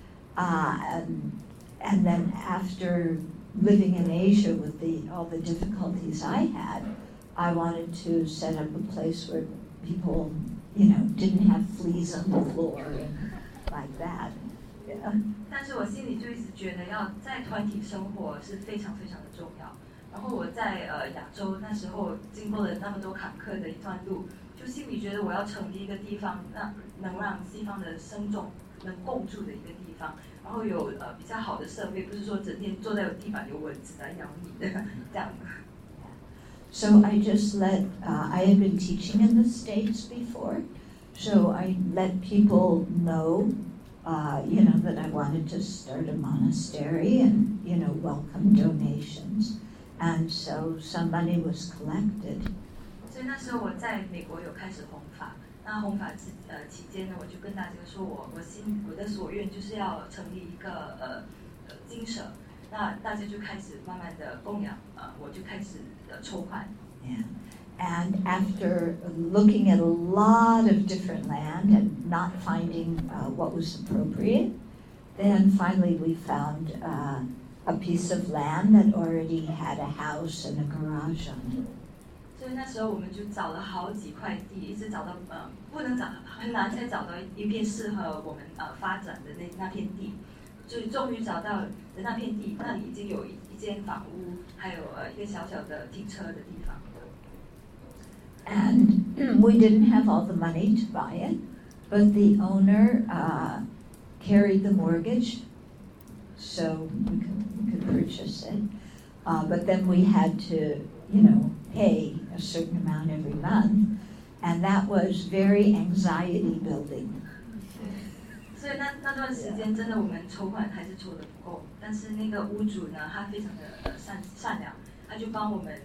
And then after living in Asia with all the difficulties I had, I wanted to set up a place where people, didn't have fleas on the floor and like that. Yeah. 但是我心里就一直觉得要在团体生活是非常非常的重要。然后我在亚洲那时候经过了那么多坎坷的一段路，就心里觉得我要成立一个地方，能让西方的僧众能共住的一个地方，然后有比较好的设备，不是说整天坐在地板有蚊子来咬你的这样的。 So I just I had been teaching in the States before, so I let people know, that I wanted to start a monastery and, welcome donations. And so some money was collected. 所以那时候我在美国有开始弘法。那弘法期间呢，我就跟大家说，我的所愿就是要成立一个精舍。那大家就开始慢慢的供养，我就开始筹款。 Yeah. And after looking at a lot of different land and not finding what was appropriate, then finally we found a piece of land that already had a house and a garage on it. 所以那时候我们就找了好几块地，一直找到很难才找到一片适合我们发展的那片地，所以终于找到的那片地，那里已经有一间房屋，还有一个小小的停车的地方。 And we didn't have all the money to buy it, but the owner carried the mortgage, so we could purchase it. But then we had to, pay a certain amount every month, and that was very anxiety building. 所以那段时间真的我们筹款还是筹得不够，但是那个屋主呢，他非常的善良，他就帮我们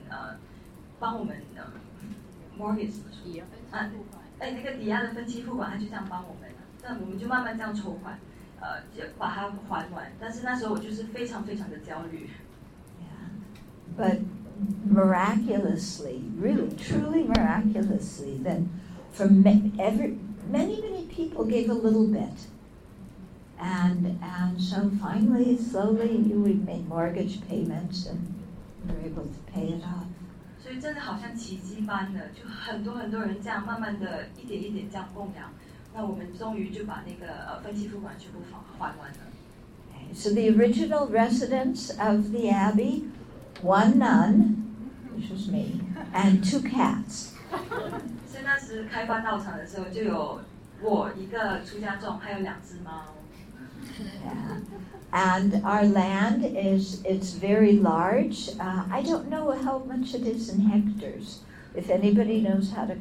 mortgage 那个抵押的分期付款，他就这样帮我们，那我们就慢慢这样筹款，就把它还完。但是那时候我就是非常非常的焦虑。 Yeah, but miraculously, really, truly miraculously, then from many people gave a little bit, and so finally, slowly, we made mortgage payments and we were able to pay it off. 所以真的好像奇迹般的，就很多人这样慢慢的一点一点这样供养，那我们终于就把那个分期付款全部还完了。 So the original residents of the abbey, one nun, which was me, and 2 cats. 所以那时开发道场的时候，就有我一个出家众，还有2只猫。 Yeah. And our land it's very large. I don't know how much it is in hectares. If anybody knows how to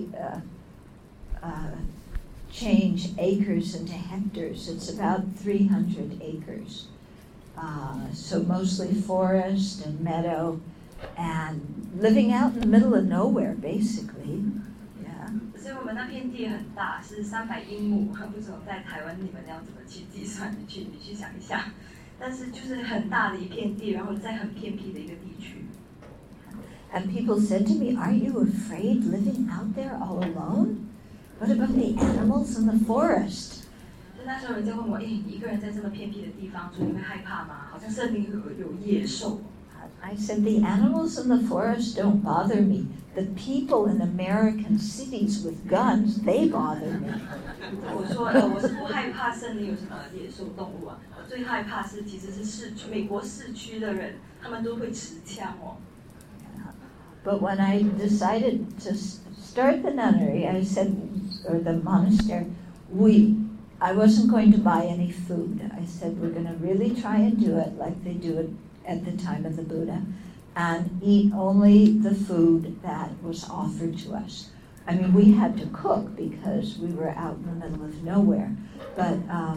change acres into hectares, it's about 300 acres. So mostly forest and meadow, and living out in the middle of nowhere, basically. Yeah. 所以我们那片地很大，是300英亩，不知道在台湾你们要怎么去计算？你去想一下。但是就是很大的一片地，然后在很偏僻的一个地区。 And people said to me, "Aren't you afraid living out there all alone? What about the animals in the forest?" 就那时候人家问我，你一个人在这么偏僻的地方住，你会害怕吗？好像森林有野兽。 I said, "The animals in the forest don't bother me. The people in American cities with guns, they bother me." 我说，我是不害怕森林有什么野兽动物啊，我最害怕其实是美国市区的人，他们都会持枪哦。 But when I decided to start the nunnery, I said, or the monastery, I wasn't going to buy any food. I said, we're going to really try and do it like they do it at the time of the Buddha, and eat only the food that was offered to us. I mean, we had to cook because we were out in the middle of nowhere, but,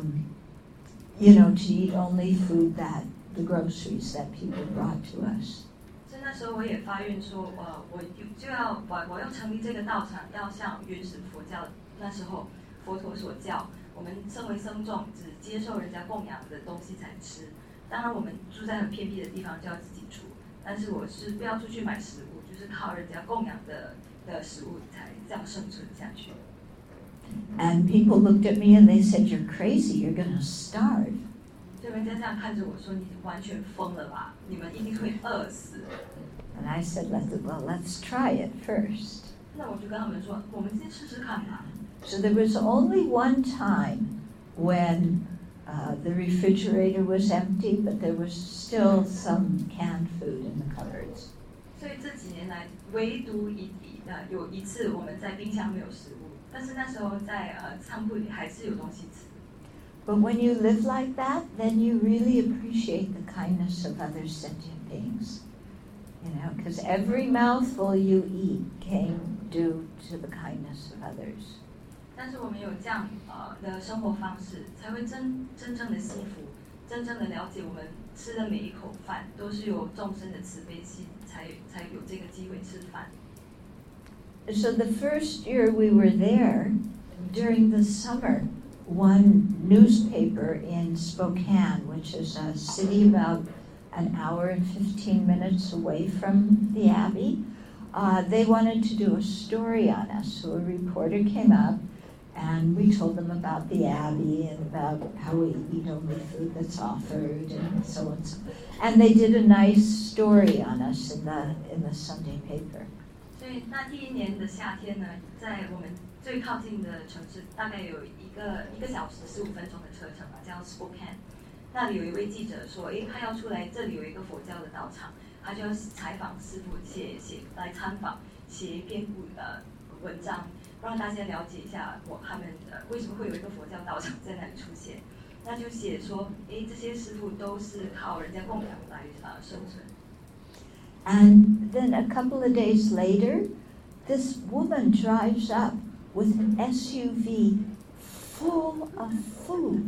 to eat only food the groceries that people brought to us. 所以那时候我也发愿说，我要成立这个道场，要像原始佛教那时候佛陀所教，我们身为僧众只接受人家供养的东西才吃。当然我们住在很偏僻的地方就要自己煮，但是我是不要出去买食物，就是靠人家供养的食物才这样生存下去。 And people looked at me and they said, "You're crazy. You're going to starve." 就人家这样看着我说：“你完全疯了吧？你们一定会饿死。” And I said, let's try it first. 那我就跟他们说：“我们先试试看吧。” So there was only one time when the refrigerator was empty, but there was still some canned food in the cupboards. 所以这几年来，唯独有一次我们在冰箱没有食物，但是那时候在仓库里还是有东西吃。 But when you live like that, then you really appreciate the kindness of other sentient beings. Because every mouthful you eat came due to the kindness of others. 但是我们有这样的生活方式，才会真正的幸福，真正的了解我们吃的每一口饭都是有众生的慈悲心，才有这个机会吃饭。 So the first year we were there, during the summer, one newspaper in Spokane, which is a city about an hour and 15 minutes away from the Abbey, they wanted to do a story on us. So a reporter came up and we told them about the Abbey and about how we eat only food that's offered and so on. And they did a nice story on us in the Sunday paper. 所以那第一年的夏天呢，在我们最靠近的城市，大概有一个小时15分钟的车程吧，叫 Spokane。那里有一位记者说，他要出来，这里有一个佛教的道场，他就要采访师父，来参访，写一篇文章，让大家了解一下他们为什么会有一个佛教道场在那里出现。那就写说，这些师父都是靠人家供养来生存。 And then a couple of days later, this woman drives up with an SUV full of food.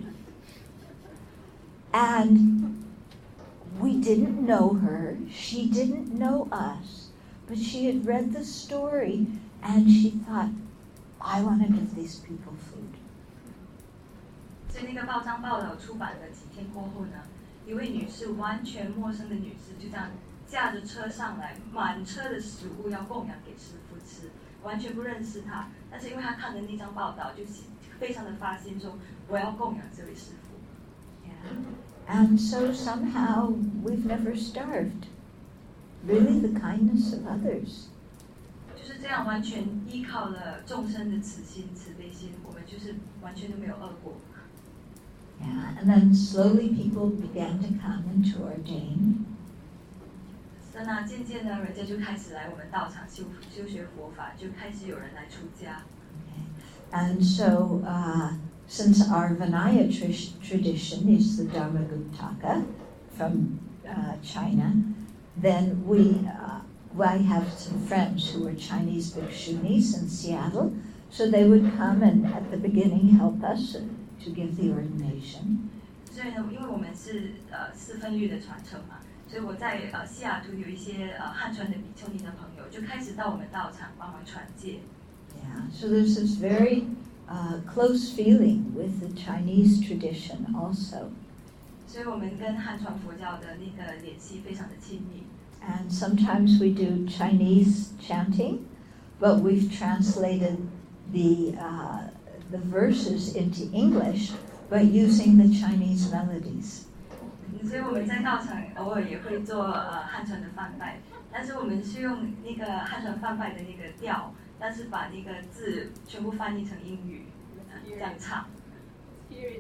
And we didn't know her, she didn't know us, but she had read the story and she thought, I want to give these people food. 所以那个报章报道出版了几天过后呢，一位女士，完全陌生的女士，就这样驾着车上来，满车的食物要供养给师父吃，完全不认识他，但是因为他看了那张报道，就非常的发心说，我要供养这位师父。 And so somehow we've never starved. Really the kindness of others. 就是这样，完全依靠了众生的慈心、慈悲心，我们就是完全都没有饿过。 Yeah, and then slowly people began to come and to ordain. 那渐渐呢，人家就开始来我们道场修学佛法，就开始有人来出家。 Okay. And so, since our Vinaya tradition is the Dharmaguptaka from China, then I have some friends who were Chinese bhikshunis in Seattle, so they would come and at the beginning help us to give the ordination. 所以呢，因为我们是四分律的传承嘛，所以我在西雅图有一些汉传的比丘尼的朋友，就开始到我们道场帮忙传戒。 Yeah, so there's this very close feeling with the Chinese tradition also. 所以我们跟汉传佛教的那个联系非常的亲密。 And sometimes we do Chinese chanting, but we've translated the verses into English, but using the Chinese melodies. 所以我们在道场偶尔也会做汉传的梵拜，但是我们是用那个汉传梵拜的那个调，但是把那个字全部翻译成英语，这样唱。 Hear it.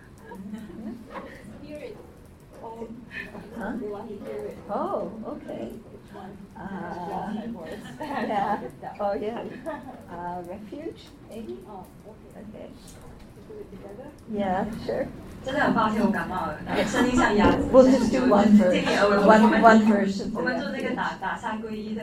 Hear it. Oh, Huh? we want to hear it. Oh, okay. Yeah. Oh, yeah. Refuge, maybe? Oh, okay. Okay. Do it together. Yeah, sure. 真的很抱歉，我感冒了，声音像鸭子。 We'll just do one verse. One verse. 我们做那个打三皈依的。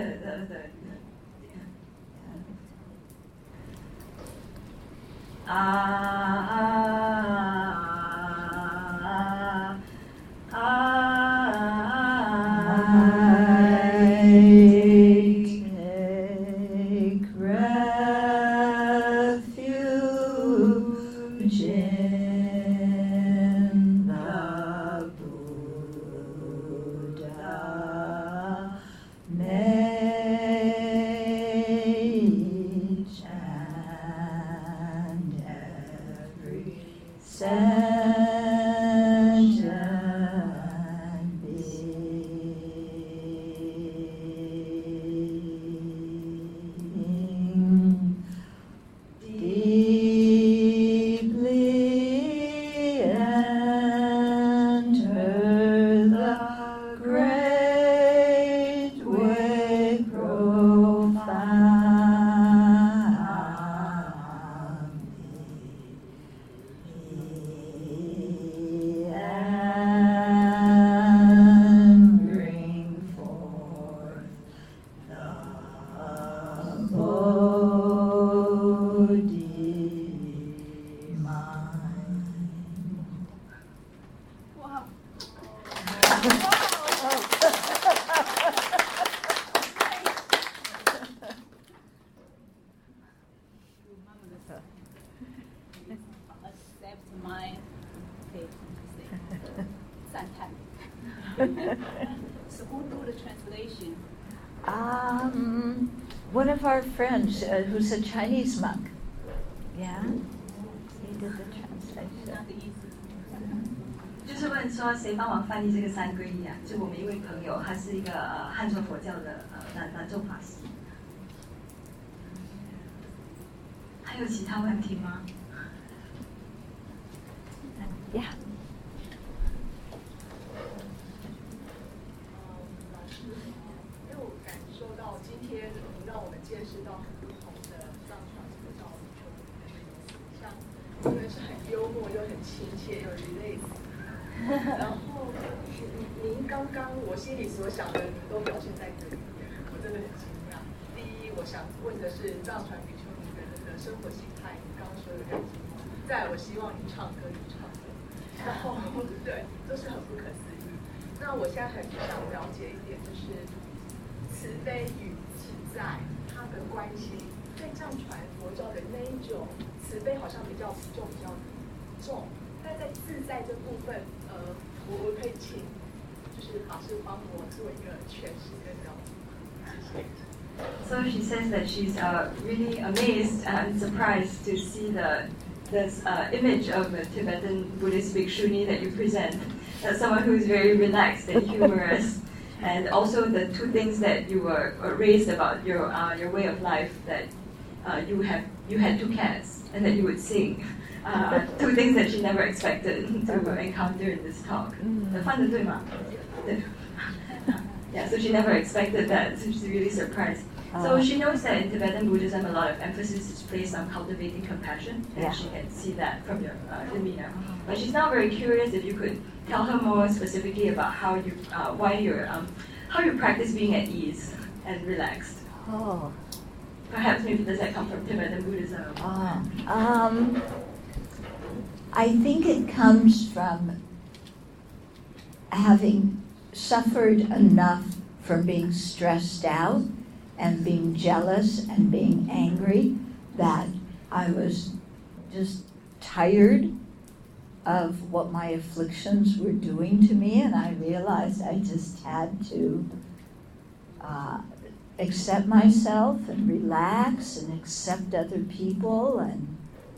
So who do the translation? One of our friends who's a Chinese monk. Yeah, he did the translation. Not the easy. 就是问说谁帮忙翻译这个三皈依啊？就我们一位朋友，他是一个汉传佛教的南州法师。还有其他问题吗？ Yeah. 老师，因为我感受到今天让我们见识到很不同的藏传佛教求的意思，像你们是很幽默又很亲切又 relax， 然后您刚刚我心里所想的，您都表现在这里面，我真的很惊讶。第一，我想问的是藏传比丘尼的那个生活形态，你刚刚说有2句话。再来，我希望你唱歌，你唱歌。 然后，对，都是很不可思议。那我现在很想了解一点，就是慈悲与自在它的关系。在藏传佛教的那一种慈悲好像比较重，但在自在这部分，我可以请就是法师帮我做一个诠释跟了解。谢谢。 So she says that she's really amazed and surprised to see this image of a Tibetan Buddhist bhikshuni that you present as someone who is very relaxed and humorous, and also the two things that you were raised about your way of life, that you had 2 cats and that you would sing. 2 things that she never expected to encounter in this talk. Yeah, so she never expected that, so she's really surprised. So she knows that in Tibetan Buddhism, a lot of emphasis is placed on cultivating compassion, and she can see that from your demeanor. But she's now very curious if you could tell her more specifically about how you practice being at ease and relaxed. Oh. Perhaps maybe does that come from Tibetan Buddhism? I think it comes from having suffered enough from being stressed out and being jealous and being angry that I was just tired of what my afflictions were doing to me, and I realized I just had to accept myself and relax and accept other people, and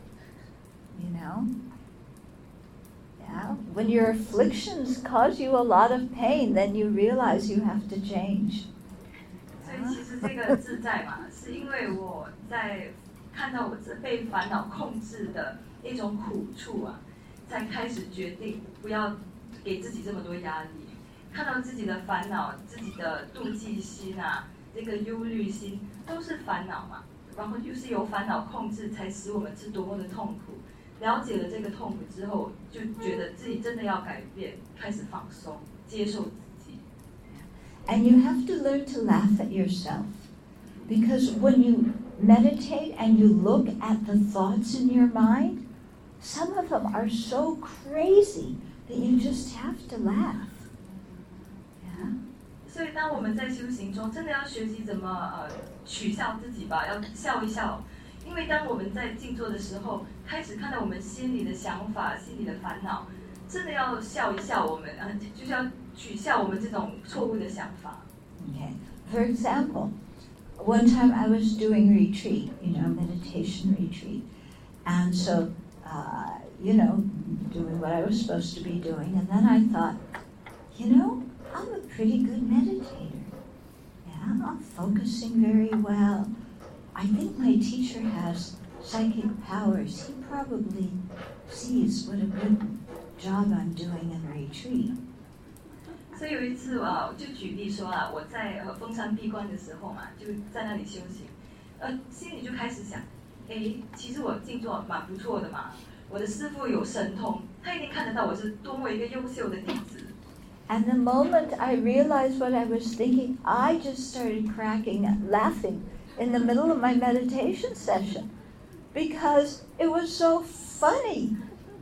when your afflictions cause you a lot of pain, then you realize you have to change. 所以其实这个自在嘛，是因为我在看到我这被烦恼控制的一种苦处啊，才开始决定不要给自己这么多压力。看到自己的烦恼、自己的妒忌心啊，这个忧虑心都是烦恼嘛，然后就是由烦恼控制，才使我们是多么的痛苦。了解了这个痛苦之后，就觉得自己真的要改变，开始放松，接受自己。 And you have to learn to laugh at yourself. Because when you meditate and you look at the thoughts in your mind, some of them are so crazy that you just have to laugh. Yeah. 所以当我们在修行中，真的要学习怎么取笑自己吧，要笑一笑。因为当我们在静坐的时候，开始看到我们心里的想法、心里的烦恼，真的要笑一笑我们，就是要取笑我们这种错误的想法。 Okay. For example, one time I was doing retreat, meditation retreat, and so, doing what I was supposed to be doing, and then I thought, I'm a pretty good meditator. Yeah, I'm focusing very well. I think my teacher has psychic powers. He probably sees what a good job I'm doing in retreat. 所以有一次就举例说我在封山闭关的时候嘛，就在那里修行，心里就开始想，其实我静坐蛮不错的嘛，我的师父有神通，他一定看得到我是多么一个优秀的弟子。 And the moment I realized what I was thinking, I just started laughing in the middle of my meditation session, because it was so funny,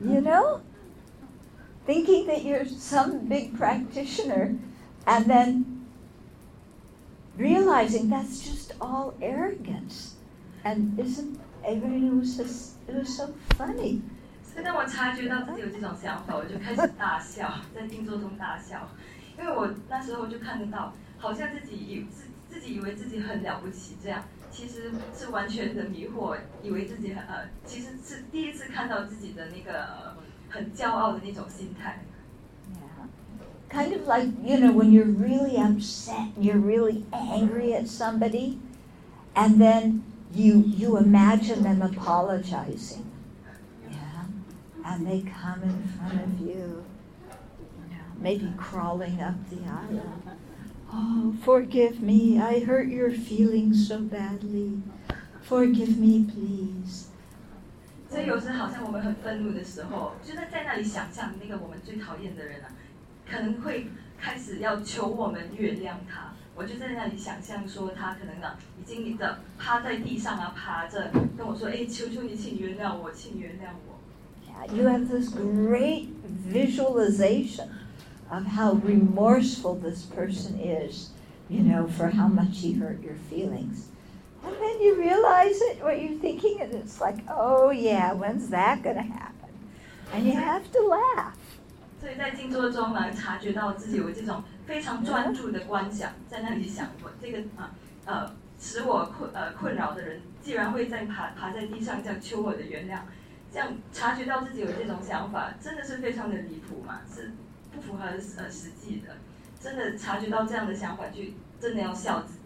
thinking that you're some big practitioner and then realizing that's just all arrogance. And it was so funny. 所以当我察觉到自己有这种想法，我就开始大笑，在静坐中大笑，因为我那时候就看得到，好像自己以为自己很了不起，这样其实是完全的迷惑，以为自己其实是第一次看到自己的那个很骄傲的那种心态。 Yeah. Kind of like, when you're really upset, you're really angry at somebody, and then you imagine them apologizing. Yeah. And they come in front of you, maybe crawling up the aisle. Oh, forgive me, I hurt your feelings so badly. Forgive me, please. 所以有时好像我们很愤怒的时候，就在那里想象那个我们最讨厌的人可能会开始要求我们原谅他。我就在那里想象说，他可能已经趴在地上爬着跟我说，求求你，请原谅我，请原谅我。 Yeah, you have this great visualization of how remorseful this person is, for how much he hurt your feelings. And then you realize what you're thinking, and it's like, oh yeah, when's that going to happen? And you have to laugh. 所以在静坐中察觉到自己有这种非常专注的观想，在那里想我这个使我困扰的人，既然会爬在地上这样求我的原谅，这样察觉到自己有这种想法，真的是非常的离谱嘛，是不符合实际的。真的察觉到这样的想法，就真的要笑自己。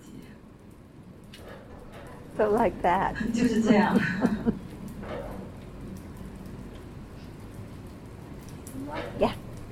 So like that. 就是这样。 Yeah.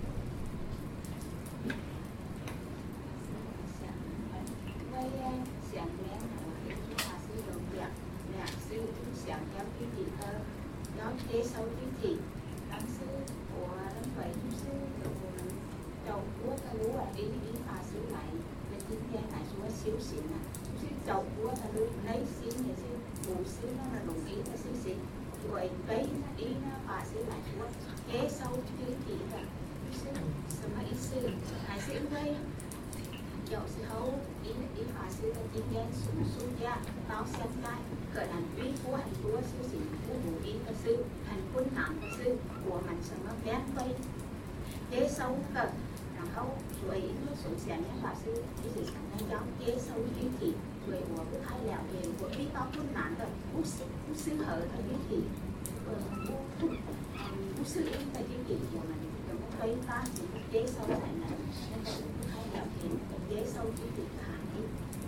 接受自己，但是我认为就是我们走过的路法师来的今天来说修行就是走过的路，内心也是不是那么容易的事情。对法师来说，接受自己的就是什么意思？还是因为有时候以法师的经验从暑假到现在，可能遇过很多事情不如意的事，很困难的事，我们怎么面对接受的？然后所以因为首先呢，法师一直强调要接受议题，所以我不太了解，我遇到困难的不适合的议题，不适应的议题，我们怎么推发怎么接受才能？那个不太了解接受议题的含义。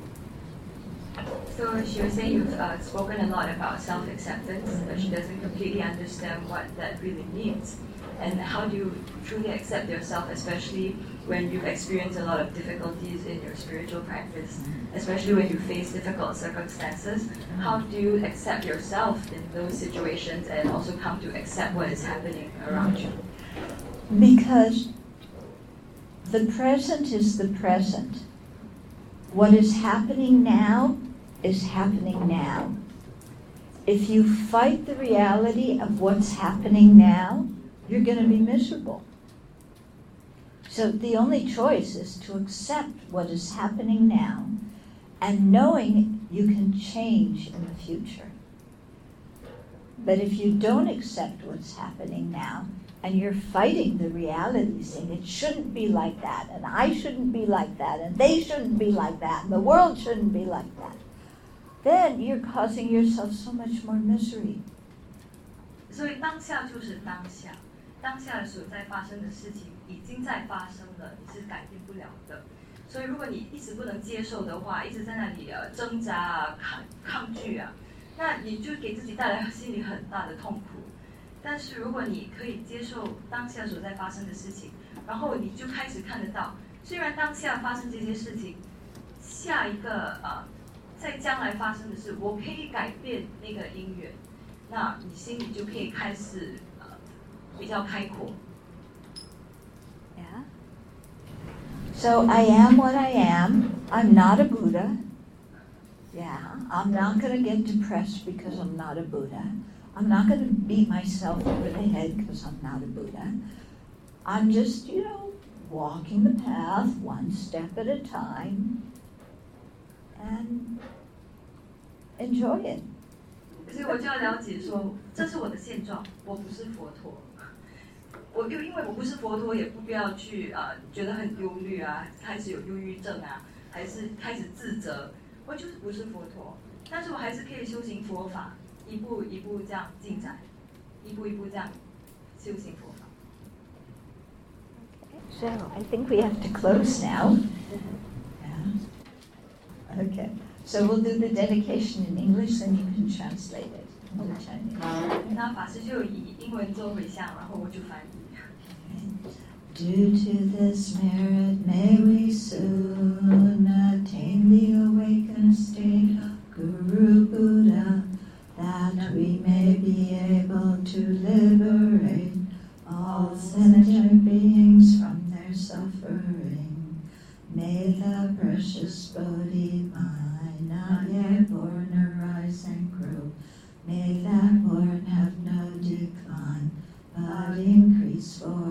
So she was saying you've spoken a lot about self-acceptance, but she doesn't completely understand what that really means. And how do you truly accept yourself, especially when you've experienced a lot of difficulties in your spiritual practice, especially when you face difficult circumstances? How do you accept yourself in those situations and also come to accept what is happening around you? Because the present is the present. What is happening now is happening now. If you fight the reality of what's happening now, you're going to be miserable. So the only choice is to accept what is happening now and knowing you can change in the future. But if you don't accept what's happening now and you're fighting the reality, saying it shouldn't be like that, and I shouldn't be like that, and they shouldn't be like that, and the world shouldn't be like that, then you're causing yourself so much more misery. 所以当下就是当下，当下所在发生的事情已经在发生了，你是改变不了的。所以如果你一直不能接受的话，一直在那里挣扎啊、抗拒啊，那你就给自己带来心里很大的痛苦。但是如果你可以接受当下所在发生的事情，然后你就开始看得到，虽然当下发生这些事情，下一个在将来发生的事，我可以改变那个因缘，那你心里就可以开始比较开阔。 Yeah. So I am what I am. I'm not a Buddha. Yeah. I'm not going to get depressed because I'm not a Buddha. I'm not going to beat myself over the head because I'm not a Buddha. I'm just, walking the path one step at a time and enjoy it. 所以我就要了解说，这是我的现状，我不是佛陀。因为我不是佛陀，也不必要去觉得很忧虑啊，开始有忧郁症啊，还是开始自责。我就是不是佛陀，但是我还是可以修行佛法，一步一步这样进展，一步一步这样修行佛法。 So I think we have to close now. Yeah. Okay. So we'll do the dedication in English, then you can translate it into Chinese. 那法师就以英文做回向，然后我就翻译。 Due to this merit, may we soon attain the awakened state of Guru Buddha, that we may be able to liberate all sentient beings from their suffering. May the precious Bodhi mind not yet born arise and grow. May that born have no decline, but increase for